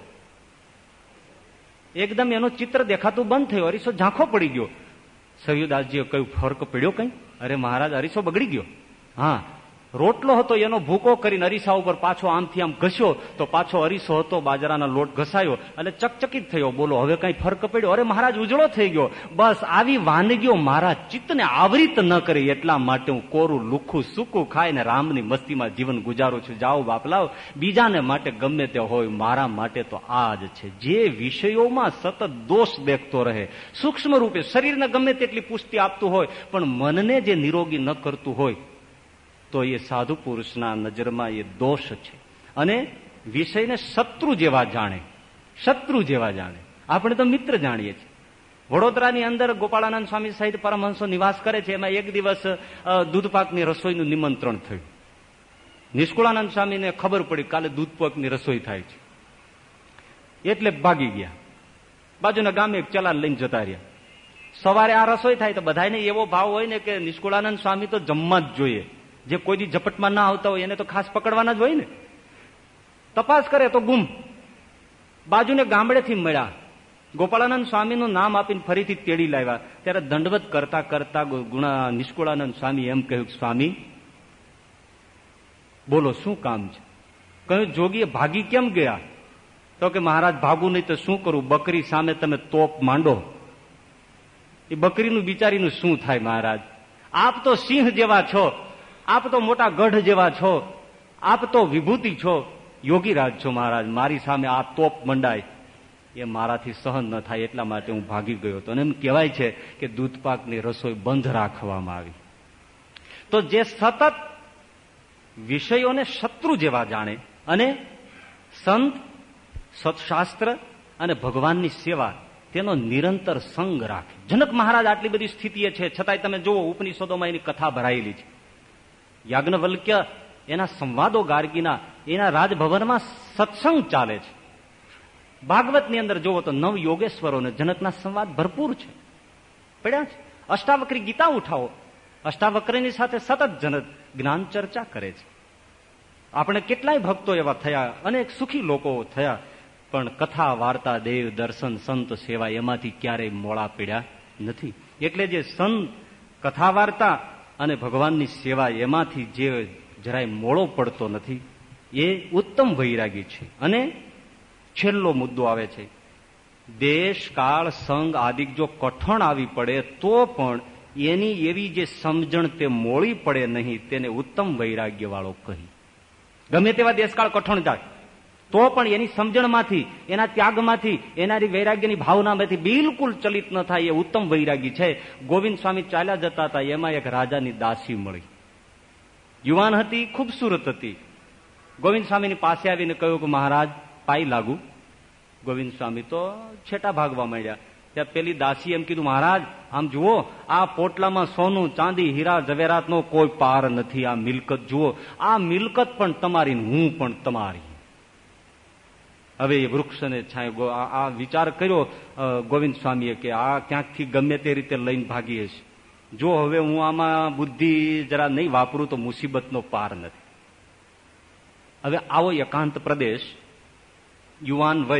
એકદમ એનો ચિત્ર દેખાતું બંધ થયું, અરીસો ઝાંખો પડી ગયો. સરયુદાસજીએ કહ્યું, ફરક પડ્યો કઈ? અરે મહારાજ, અરીસો બગડી ગયો. હા, રોટલો હતો એનો ભૂકો કરીને અરીસા ઉપર પાછો આમથી આમ ઘસ્યો તો પાછો અરીસો હતો બાજરાના લોટ ઘસાયો એટલે ચકચકિત થયો. બોલો હવે કઈ ફરક પડ્યો? અરે મહારાજ, ઉજળો થઈ ગયો. બસ આવી વાનગીઓ મારા ચિત્તને આવરિત ન કરી એટલા માટે હું કોરું લુખું સૂકું ખાઈને રામની મસ્તીમાં જીવન ગુજારું છું. જાઓ બાપલાઓ, બીજાને માટે ગમે તે હોય, મારા માટે તો આ જ છે. જે વિષયોમાં સતત દોષ દેખતો રહે, સૂક્ષ્મ રૂપે શરીરને ગમે તેટલી પુષ્ટિ આપતું હોય પણ મનને જે નિરોગી ન કરતું હોય તો એ સાધુ પુરુષના નજરમાં એ દોષ છે. અને વિષયને શત્રુ જેવા જાણે, શત્રુ જેવા જાણે. આપણે તો મિત્ર જાણીએ છીએ. વડોદરાની અંદર ગોપાળાનંદ સ્વામી સહિત પરમહંસો નિવાસ કરે છે. એમાં એક દિવસ દૂધપાકની રસોઈનું નિમંત્રણ થયું. નિષ્કુળાનંદ સ્વામીને ખબર પડી કાલે દૂધપાકની રસોઈ થાય છે, એટલે ભાગી ગયા. બાજુના ગામે એક ચલાન લઈને જતા રહ્યા. સવારે આ રસોઈ થાય તો બધાને એવો ભાવ હોય ને કે નિષ્કુળાનંદ સ્વામી તો જમવા જ જોઈએ. જે કોઈ દી ઝપટમાં ના આવતા હોય એને તો ખાસ પકડવાના જ હોય ને. તપાસ કરે તો ગુમ. બાજુને ગામડેથી મળ્યા, ગોપાળાનંદ સ્વામીનું નામ આપીને ફરીથી તેડી લાવ્યા. ત્યારે દંડવત કરતા કરતા ગુણા નિષ્કુળાનંદ સ્વામી એમ કહ્યું, સ્વામી બોલો શું કામ છે? કહ્યું, જોગીએ ભાગી કેમ ગયા? તો કે મહારાજ ભાગું નહીં તો શું કરું, બકરી સામે તમે તોપ માંડો. એ બકરીનું બિચારીનું શું થાય મહારાજ? આપ તો સિંહ જેવા છો, આપ તો મોટા ગઢ જેવા છો, આપ તો વિભૂતિ છો, યોગીરાજ છો મહારાજ, મારી સામે આ તોપ મંડાય એ મારાથી સહન ન થાય, એટલા માટે હું ભાગી ગયો હતો. અને એમ કહેવાય છે કે દૂધપાકની રસોઈ બંધ રાખવામાં આવી. તો જે સતત વિષયોને શત્રુ જેવા જાણે અને સંત, સત્શાસ્ત્ર અને ભગવાનની સેવા તેનો નિરંતર સંગ રાખે. જનક મહારાજ આટલી બધી સ્થિતિએ છે છતાંય તમે જુઓ ઉપનિષદોમાં એની કથા ભરાયેલી છે. યાજ્ઞવલ્ક્ય એના સંવાદો ગાર્ગીના, એના રાજભવનમાં સત્સંગ ચાલે છે. ભાગવતની અંદર જુઓ તો નવ યોગેશ્વરોને જનકના સંવાદ ભરપૂર છે, પડ્યા છે. અષ્ટાવક્રી ગીતા ઉઠાવો, અષ્ટાવક્રીની સાથે સતત જનક જ્ઞાન ચર્ચા કરે છે. આપણે કેટલાય ભક્તો એવા થયા, અનેક સુખી લોકો થયા, પણ કથા વાર્તા દેવ દર્શન સંત સેવા એમાંથી ક્યારેય મોળા પીડ્યા નથી. એટલે જે સંત, કથા વાર્તા અને ભગવાનની સેવા એમાંથી જે જરાય મોળો પડતો નથી એ ઉત્તમ વૈરાગી છે. અને છેલ્લો મુદ્દો આવે છે, દેશ કાળ સંગ આદિક જો કઠણ આવી પડે તો પણ એની એવી જે સમજણ તે મોળી પડે નહીં, તેને ઉત્તમ વૈરાગ્ય વાળો કહી. ગમે તેવા દેશકાળ કઠણ જાય તો પણ એની સમજણમાંથી, એના ત્યાગમાંથી, એનારી વૈરાગ્યની ભાવનામાંથી બિલકુલ ચલિત ન થાય એ ઉત્તમ વૈરાગી છે. ગોવિંદ સ્વામી ચાલ્યા જતા હતા, એમાં એક રાજાની દાસી મળી. યુવાન હતી, ખૂબસૂરત હતી. ગોવિંદ સ્વામીની પાસે આવીને કહ્યું કે મહારાજ પાઈ લાગુ. ગોવિંદ સ્વામી તો છેટા ભાગવા માંડ્યા. ત્યાં પેલી દાસી એમ કીધું, મહારાજ આમ જુઓ, આ પોટલામાં સોનું ચાંદી હીરા ઝવેરાતનો કોઈ પાર નથી. આ મિલકત જુઓ, આ મિલકત પણ તમારી, હું પણ તમારી. હવે એ વૃક્ષને છાંય આ વિચાર કર્યો ગોવિંદ સ્વામીએ કે આ ક્યાંકથી ગમે તે રીતે લઈને ભાગી હશે. જો હવે હું આમાં બુદ્ધિ જરા નહીં વાપરું તો મુસીબતનો પાર નથી. હવે આવો એકાંત પ્રદેશ, યુવાન વય,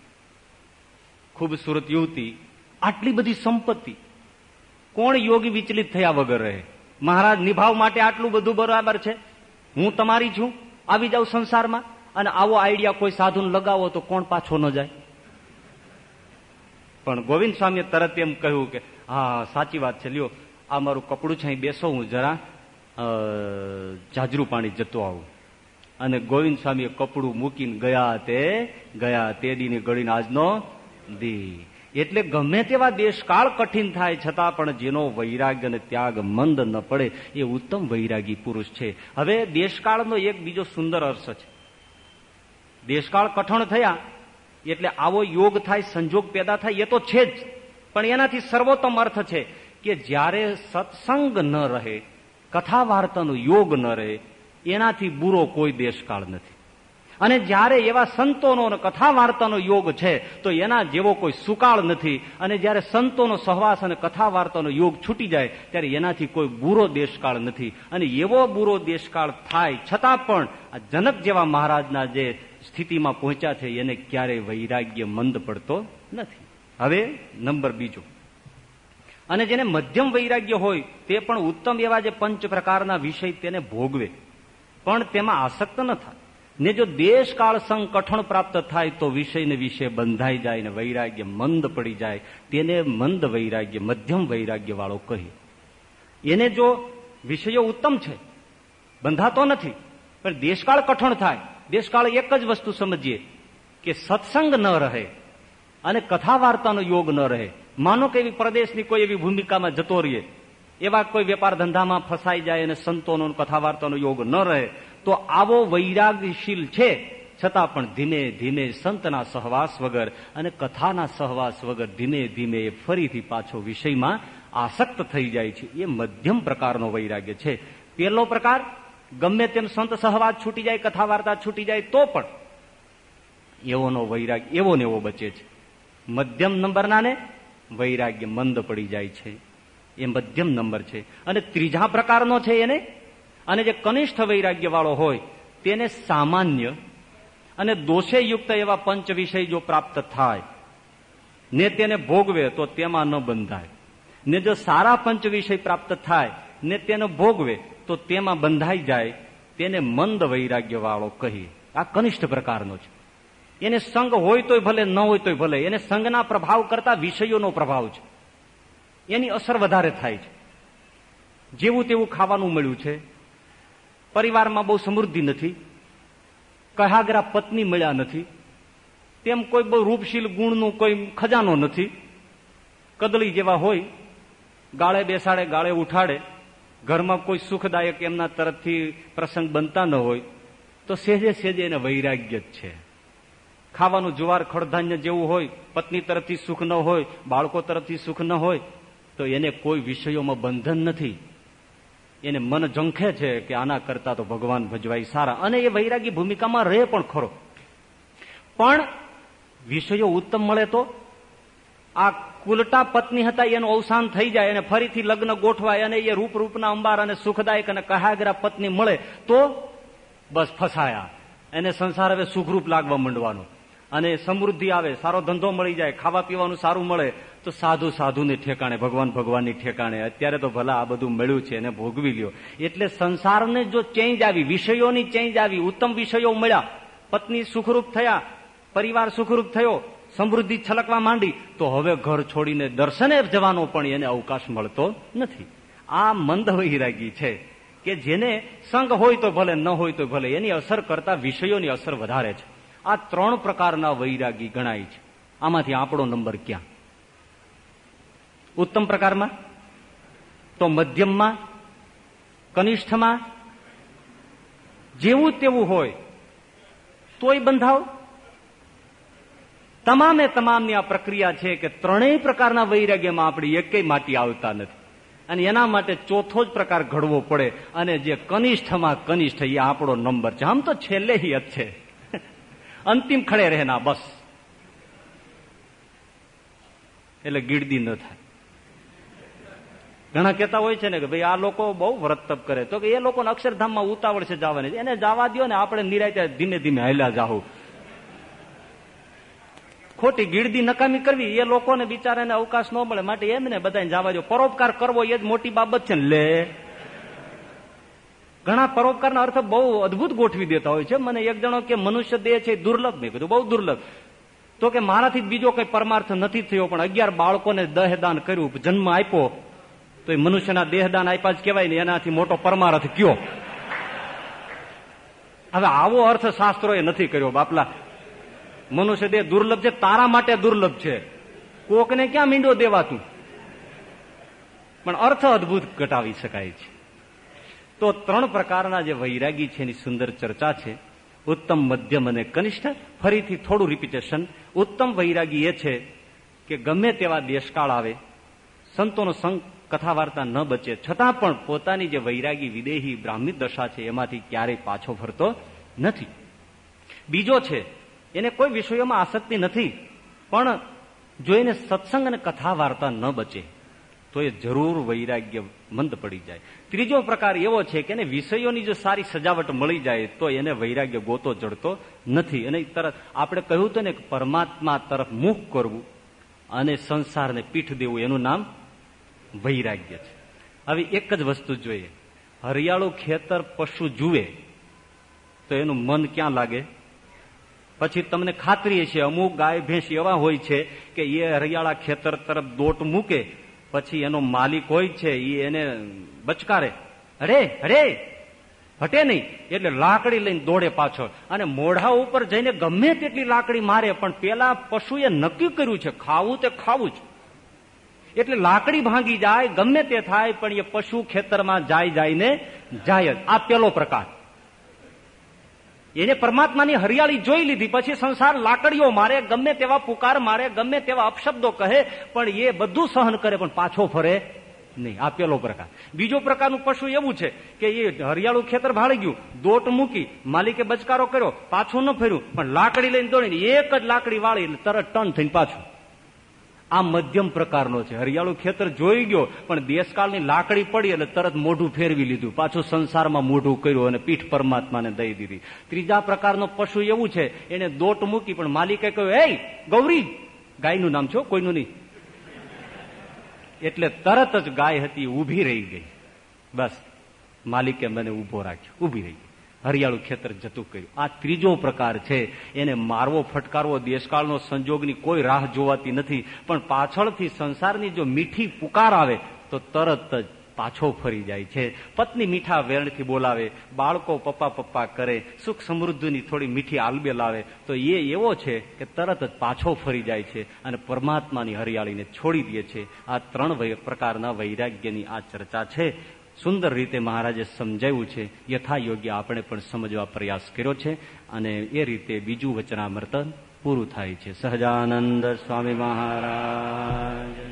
ખૂબસૂરત યુવતી, આટલી બધી સંપત્તિ, કોણ યોગી વિચલિત થયા વગર રહે? મહારાજ નિભાવ માટે આટલું બધું બરાબર છે, હું તમારી છું, આવી જાઉં સંસારમાં. અને આવો આઈડિયા કોઈ સાધુને લગાવો તો કોણ પાછો ન જાય? પણ ગોવિંદ સ્વામીએ તરત એમ કહ્યું કે હા સાચી વાત છે, લ્યો આ મારું કપડું છે, અહીં બેસો, હું જરા જાજરું પાણી જતો આવું. અને ગોવિંદ સ્વામીએ કપડું મૂકીને ગયા તે ગયા તે દીની ગળીને આજનો દી. એટલે ગમે તેવા દેશકાળ કઠિન થાય છતાં પણ જેનો વૈરાગ્ય અને ત્યાગ મંદ ન પડે એ ઉત્તમ વૈરાગી પુરુષ છે. હવે દેશકાળનો એક બીજો સુંદર અર્થ છે. દેશકાળ કઠણ થયા એટલે આવો યોગ થાય, સંજોગ પેદા થાય, એ તો છે જ, પણ એનાથી સર્વોત્તમ અર્થ છે કે જ્યારે સત્સંગ ન રહે, કથા વાર્તાનો યોગ ન રહે, એનાથી બુરો કોઈ દેશકાળ નથી. અને જ્યારે એવા સંતોનો કથા વાર્તાનો યોગ છે તો એના જેવો કોઈ સુકાળ નથી. અને જ્યારે સંતોનો સહવાસ અને કથા વાર્તાનો યોગ છૂટી જાય ત્યારે એનાથી કોઈ બુરો દેશકાળ નથી. અને એવો બુરો દેશકાળ થાય છતાં પણ આ જનક જેવા મહારાજના જે સ્થિતિમાં પહોંચ્યા છે એને ક્યારેય વૈરાગ્ય મંદ પડતો નથી. હવે નંબર બીજો, અને જેને મધ્યમ વૈરાગ્ય હોય તે પણ ઉત્તમ એવા જે પંચ પ્રકારના વિષય તેને ભોગવે, પણ તેમાં આસક્ત ન થાય. ને જો દેશકાળ સંગ કઠણ પ્રાપ્ત થાય તો વિષયને વિશે બંધાઈ જાય ને વૈરાગ્ય મંદ પડી જાય, તેને મંદ વૈરાગ્ય, મધ્યમ વૈરાગ્ય વાળો કહે. એને જો વિષયો ઉત્તમ છે, બંધાતો નથી, પણ દેશકાળ કઠણ થાય, દેશકાળ એક જ વસ્તુ સમજીએ કે સત્સંગ ન રહે અને કથા વાર્તાનો યોગ ન રહે. માનો કે એવી પ્રદેશની કોઈ એવી ભૂમિકામાં જતો રહીએ, એવા કોઈ વેપાર ધંધામાં ફસાઈ જાય અને સંતોનો કથા વાર્તાનો યોગ ન રહે, તો આવો વૈરાગશીલ છે છતાં પણ ધીમે ધીમે સંતના સહવાસ વગર અને કથાના સહવાસ વગર ધીમે ધીમે એ ફરીથી પાછો વિષયમાં આસક્ત થઈ જાય છે. એ મધ્યમ પ્રકારનો વૈરાગ્ય છે. પહેલો પ્રકાર, ગમે તેમ સંત સહવાસ છૂટી જાય, કથા વાર્તા છૂટી જાય તો પણ એવોનો વૈરાગ્ય એવો ને એવો બચે છે. મધ્યમ નંબરના ને વૈરાગ્ય મંદ પડી જાય છે, એ મધ્યમ નંબર છે. અને ત્રીજા પ્રકારનો છે એને, અને જે કનિષ્ઠ વૈરાગ્ય વાળો હોય તેને સામાન્ય અને દોષે યુક્ત એવા પંચ વિષય જો પ્રાપ્ત થાય ને તેને ભોગવે તો તેમાં ન બંધાય, ને જો સારા પંચ વિષય પ્રાપ્ત થાય ને તેને ભોગવે તો તેમાં બંધાઈ જાય, તેને મંદ વૈરાગ્ય વાળો કહીએ. આ કનિષ્ઠ પ્રકારનો છે. એને સંગ હોય તોય ભલે, ન હોય તોય ભલે, એને સંગના પ્રભાવ કરતા વિષયોનો પ્રભાવ છે, એની અસર વધારે થાય છે. જેવું તેવું ખાવાનું મળ્યું છે, પરિવારમાં બહુ સમૃદ્ધિ નથી, કહાગરા પત્ની મળ્યા નથી, તેમ કોઈ બહુ રૂપશીલ ગુણનું કોઈ ખજાનો નથી, કદળી જેવા હોય, ગાળે બેસાડે ગાળે ઉઠાડે, ઘરમાં કોઈ સુખદાયક એમના તરફથી પ્રસંગ બનતા ન હોય, તો સેજે સેજે એને વૈરાગ્ય જ છે. ખાવાનું જુવાર ખડધાન્ય જેવું હોય, પત્ની તરફથી સુખ ન હોય, બાળકો તરફથી સુખ ન હોય, તો એને કોઈ વિષયોમાં બંધન નથી. એને મન ઝંખે છે કે આના કરતા તો ભગવાન ભજવાય સારા, અને એ વૈરાગી ભૂમિકામાં રહે પણ ખરો. પણ વિષયો ઉત્તમ મળે તો આ કુલટા પત્ની હતા એનું અવસાન થઈ જાય અને ફરીથી લગ્ન ગોઠવાય અને એ રૂપ રૂપના અંબાર અને સુખદાયક અને કહાગરા પત્ની મળે તો બસ ફસાયા. એને સંસાર હવે સુખરૂપ લાગવા માંડવાનો, અને સમૃદ્ધિ આવે, સારો ધંધો મળી જાય, ખાવા પીવાનું સારું મળે, તો સાધુ સાધુની ઠેકાણે, ભગવાન ભગવાનની ઠેકાણે. અત્યારે તો ભલા આ બધું મળ્યું છે એને ભોગવી લ્યો. એટલે સંસારને જો ચેન્જ આવી, વિષયોની ચેન્જ આવી, ઉત્તમ વિષયો મળ્યા, પત્ની સુખરૂપ થયા, પરિવાર સુખરૂપ થયો, સમૃદ્ધિ છલકવા માંડી, તો હવે ઘર છોડીને દર્શને જવાનો પણ એને અવકાશ મળતો નથી. આ મંદ વૈરાગી છે કે જેને સંગ હોય તો ભલે, ન હોય તો ભલે, એની અસર કરતા વિષયોની અસર વધારે છે. આ ત્રણ પ્રકારના વૈરાગી ગણાય છે. આમાંથી આપણો નંબર ક્યાં? ઉત્તમ પ્રકારમાં, તો મધ્યમમાં, કનિષ્ઠમાં, જેવું તેવું હોય તોય બંધાવ. તમામે તમામની આ પ્રક્રિયા છે કે ત્રણેય પ્રકારના વૈરાગ્યમાં આપણે એકેય માટી આવતા નથી, અને એના માટે ચોથો જ પ્રકાર ઘડવો પડે, અને જે કનિષ્ઠમાં કનિષ્ઠ એ આપણો નંબર છે. આમ તો છેલ્લે જ છે, અંતિમ ખડે રહેના બસ. એટલે ગીડદી ન થાય. ઘણા કહેતા હોય છે ને કે ભાઈ આ લોકો બહુ વ્રત તપ કરે, તો કે એ લોકોને અક્ષરધામમાં ઉતાવળ છે જવાની, એને જવા દો ને, આપણે નિરાંતે ધીમે ધીમે હાલ્યા જાહું. ખોટી ગીડદી નકામી કરવી, એ લોકોને બિચારાને અવકાશ ન મળે, માટે એમને બધાને જવા દો. પરોપકાર કરવો એ જ મોટી બાબત છે ને. લે ઘણા પરોપકારના અર્થ બહુ અદભુત ગોઠવી દેતા હોય છે. મને એક જણો કે મનુષ્ય દેહ છે દુર્લભ, મેં કીધું બહુ દુર્લભ. તો કે મારાથી બીજો કઈ પરમાર્થ નથી થયો, પણ અગિયાર બાળકોને દેહદાન કર્યું, જન્મ આપ્યો, તો એ મનુષ્યના દેહદાન આપ્યા જ કહેવાય ને, એનાથી મોટો પરમાર્થ કયો? હવે આવો અર્થ શાસ્ત્રોએ નથી કર્યો બાપલા. મનુષ્ય દેહ દુર્લભ છે, તારા માટે દુર્લભ છે, કોકને ક્યાં મીંડો દેવાતું, પણ અર્થ અદભુત ઘટાવી શકાય છે. તો ત્રણ પ્રકારના જે વૈરાગી છે એની સુંદર ચર્ચા છે. ઉત્તમ, મધ્યમ અને કનિષ્ઠ. ફરીથી થોડું રિપીટેશન. ઉત્તમ વૈરાગી એ છે કે ગમે તેવા દેશકાળ આવે, સંતોનો સંગ, કથા વાર્તા ન બચે, છતાં પણ પોતાની જે વૈરાગી વિદેહી બ્રાહ્મી દશા છે એમાંથી ક્યારેય પાછો ફરતો નથી. બીજો છે એને કોઈ વિષયોમાં આસક્તિ નથી, પણ જો એને સત્સંગ અને કથા વાર્તા ન બચે તો એ જરૂર વૈરાગ્ય મંદ પડી જાય. ત્રીજો પ્રકાર એવો છે કે એને વિષયોની જો સારી સજાવટ મળી જાય તો એને વૈરાગ્ય ગોતો જડતો નથી. અને તરત આપણે કહ્યું હતું ને કે પરમાત્મા તરફ મુખ કરવું અને સંસારને પીઠ દેવું, એનું નામ વૈરાગ્ય છે. હવે એક જ વસ્તુ જોઈએ, હરિયાળું ખેતર પશુ જુએ તો એનું મન ક્યાં લાગે? પછી તમને ખાતરી છે અમુક ગાય ભેંસ એવા હોય છે કે એ હરિયાળા ખેતર તરફ દોટ મૂકે, પછી એનો માલિક હોય છે એ એને બચકારે, અરે અરે હટે નહીં, એટલે લાકડી લઈને દોડે પાછો, અને મોઢા ઉપર જઈને ગમે તેટલી લાકડી મારે, પણ પેલા પશુએ નક્કી કર્યું છે ખાવું તે ખાવું જ, એટલે લાકડી ભાંગી જાય, ગમે તે થાય, પણ એ પશુ ખેતરમાં જાય જાય ને જાય જ. આ પેલો પ્રકાર. એને પરમાત્માની હરિયાળી જોઈ લીધી, પછી સંસાર લાકડીઓ મારે, ગમે તેવા પુકાર મારે, ગમે તેવા અપશબ્દો કહે, પણ એ બધું સહન કરે, પણ પાછો ફરે નહીં. આ પેલો પ્રકાર. બીજો પ્રકારનું પશુ એવું છે કે એ હરિયાળું ખેતર ભાળી ગયું, દોટ મૂકી, માલિકે બચકારો કર્યો, પાછું ન ફર્યું, પણ લાકડી લઈને દોડીને એક જ લાકડી વાળી તરત ટર્ન થઈને પાછું. આ મધ્યમ પ્રકારનો છે. હરિયાળું ખેતર જોઈ ગયો પણ દેશકાળની લાકડી પડી એટલે તરત મોઢું ફેરવી લીધું, પાછું સંસારમાં મોઢું કર્યું અને પીઠ પરમાત્માને દઈ દીધી. ત્રીજા પ્રકારનો પશુ એવું છે, એને દોટ મૂકી પણ માલિકે કહ્યું, એ ગૌરી, ગાયનું નામ છો, કોઈનું નહીં, એટલે તરત જ ગાય હતી ઊભી રહી ગઈ. બસ માલિકે મને ઊભો રાખ્યો, ઊભી રહી ગઈ, હરિયાળું ખેતર જતું કર્યું. આ ત્રીજો પ્રકાર છે. એને મારવો ફટકારવો દેશકાળનો સંજોગની કોઈ રાહ જોવાતી નથી, પણ પાછળથી સંસારની જો મીઠી પુકાર આવે તો તરત જ પાછો ફરી જાય છે. પત્ની મીઠા વેણથી બોલાવે, બાળકો પપ્પા પપ્પા કરે, સુખ સમૃદ્ધિની થોડી મીઠી આલબેલ આવે તો એ એવો છે કે તરત જ પાછો ફરી જાય છે અને પરમાત્માની હરિયાળીને છોડી દે છે. આ ત્રણ પ્રકારના વૈરાગ્યની આ ચર્ચા છે. સુંદર રીતે મહારાજે સમજાવ્યું છે. યથા યોગ્ય આપણે પણ સમજવા પ્રયાસ કર્યો છે અને એ રીતે બીજું વચનામૃત પૂરું થાય છે. સહજાનંદ સ્વામી મહારાજ.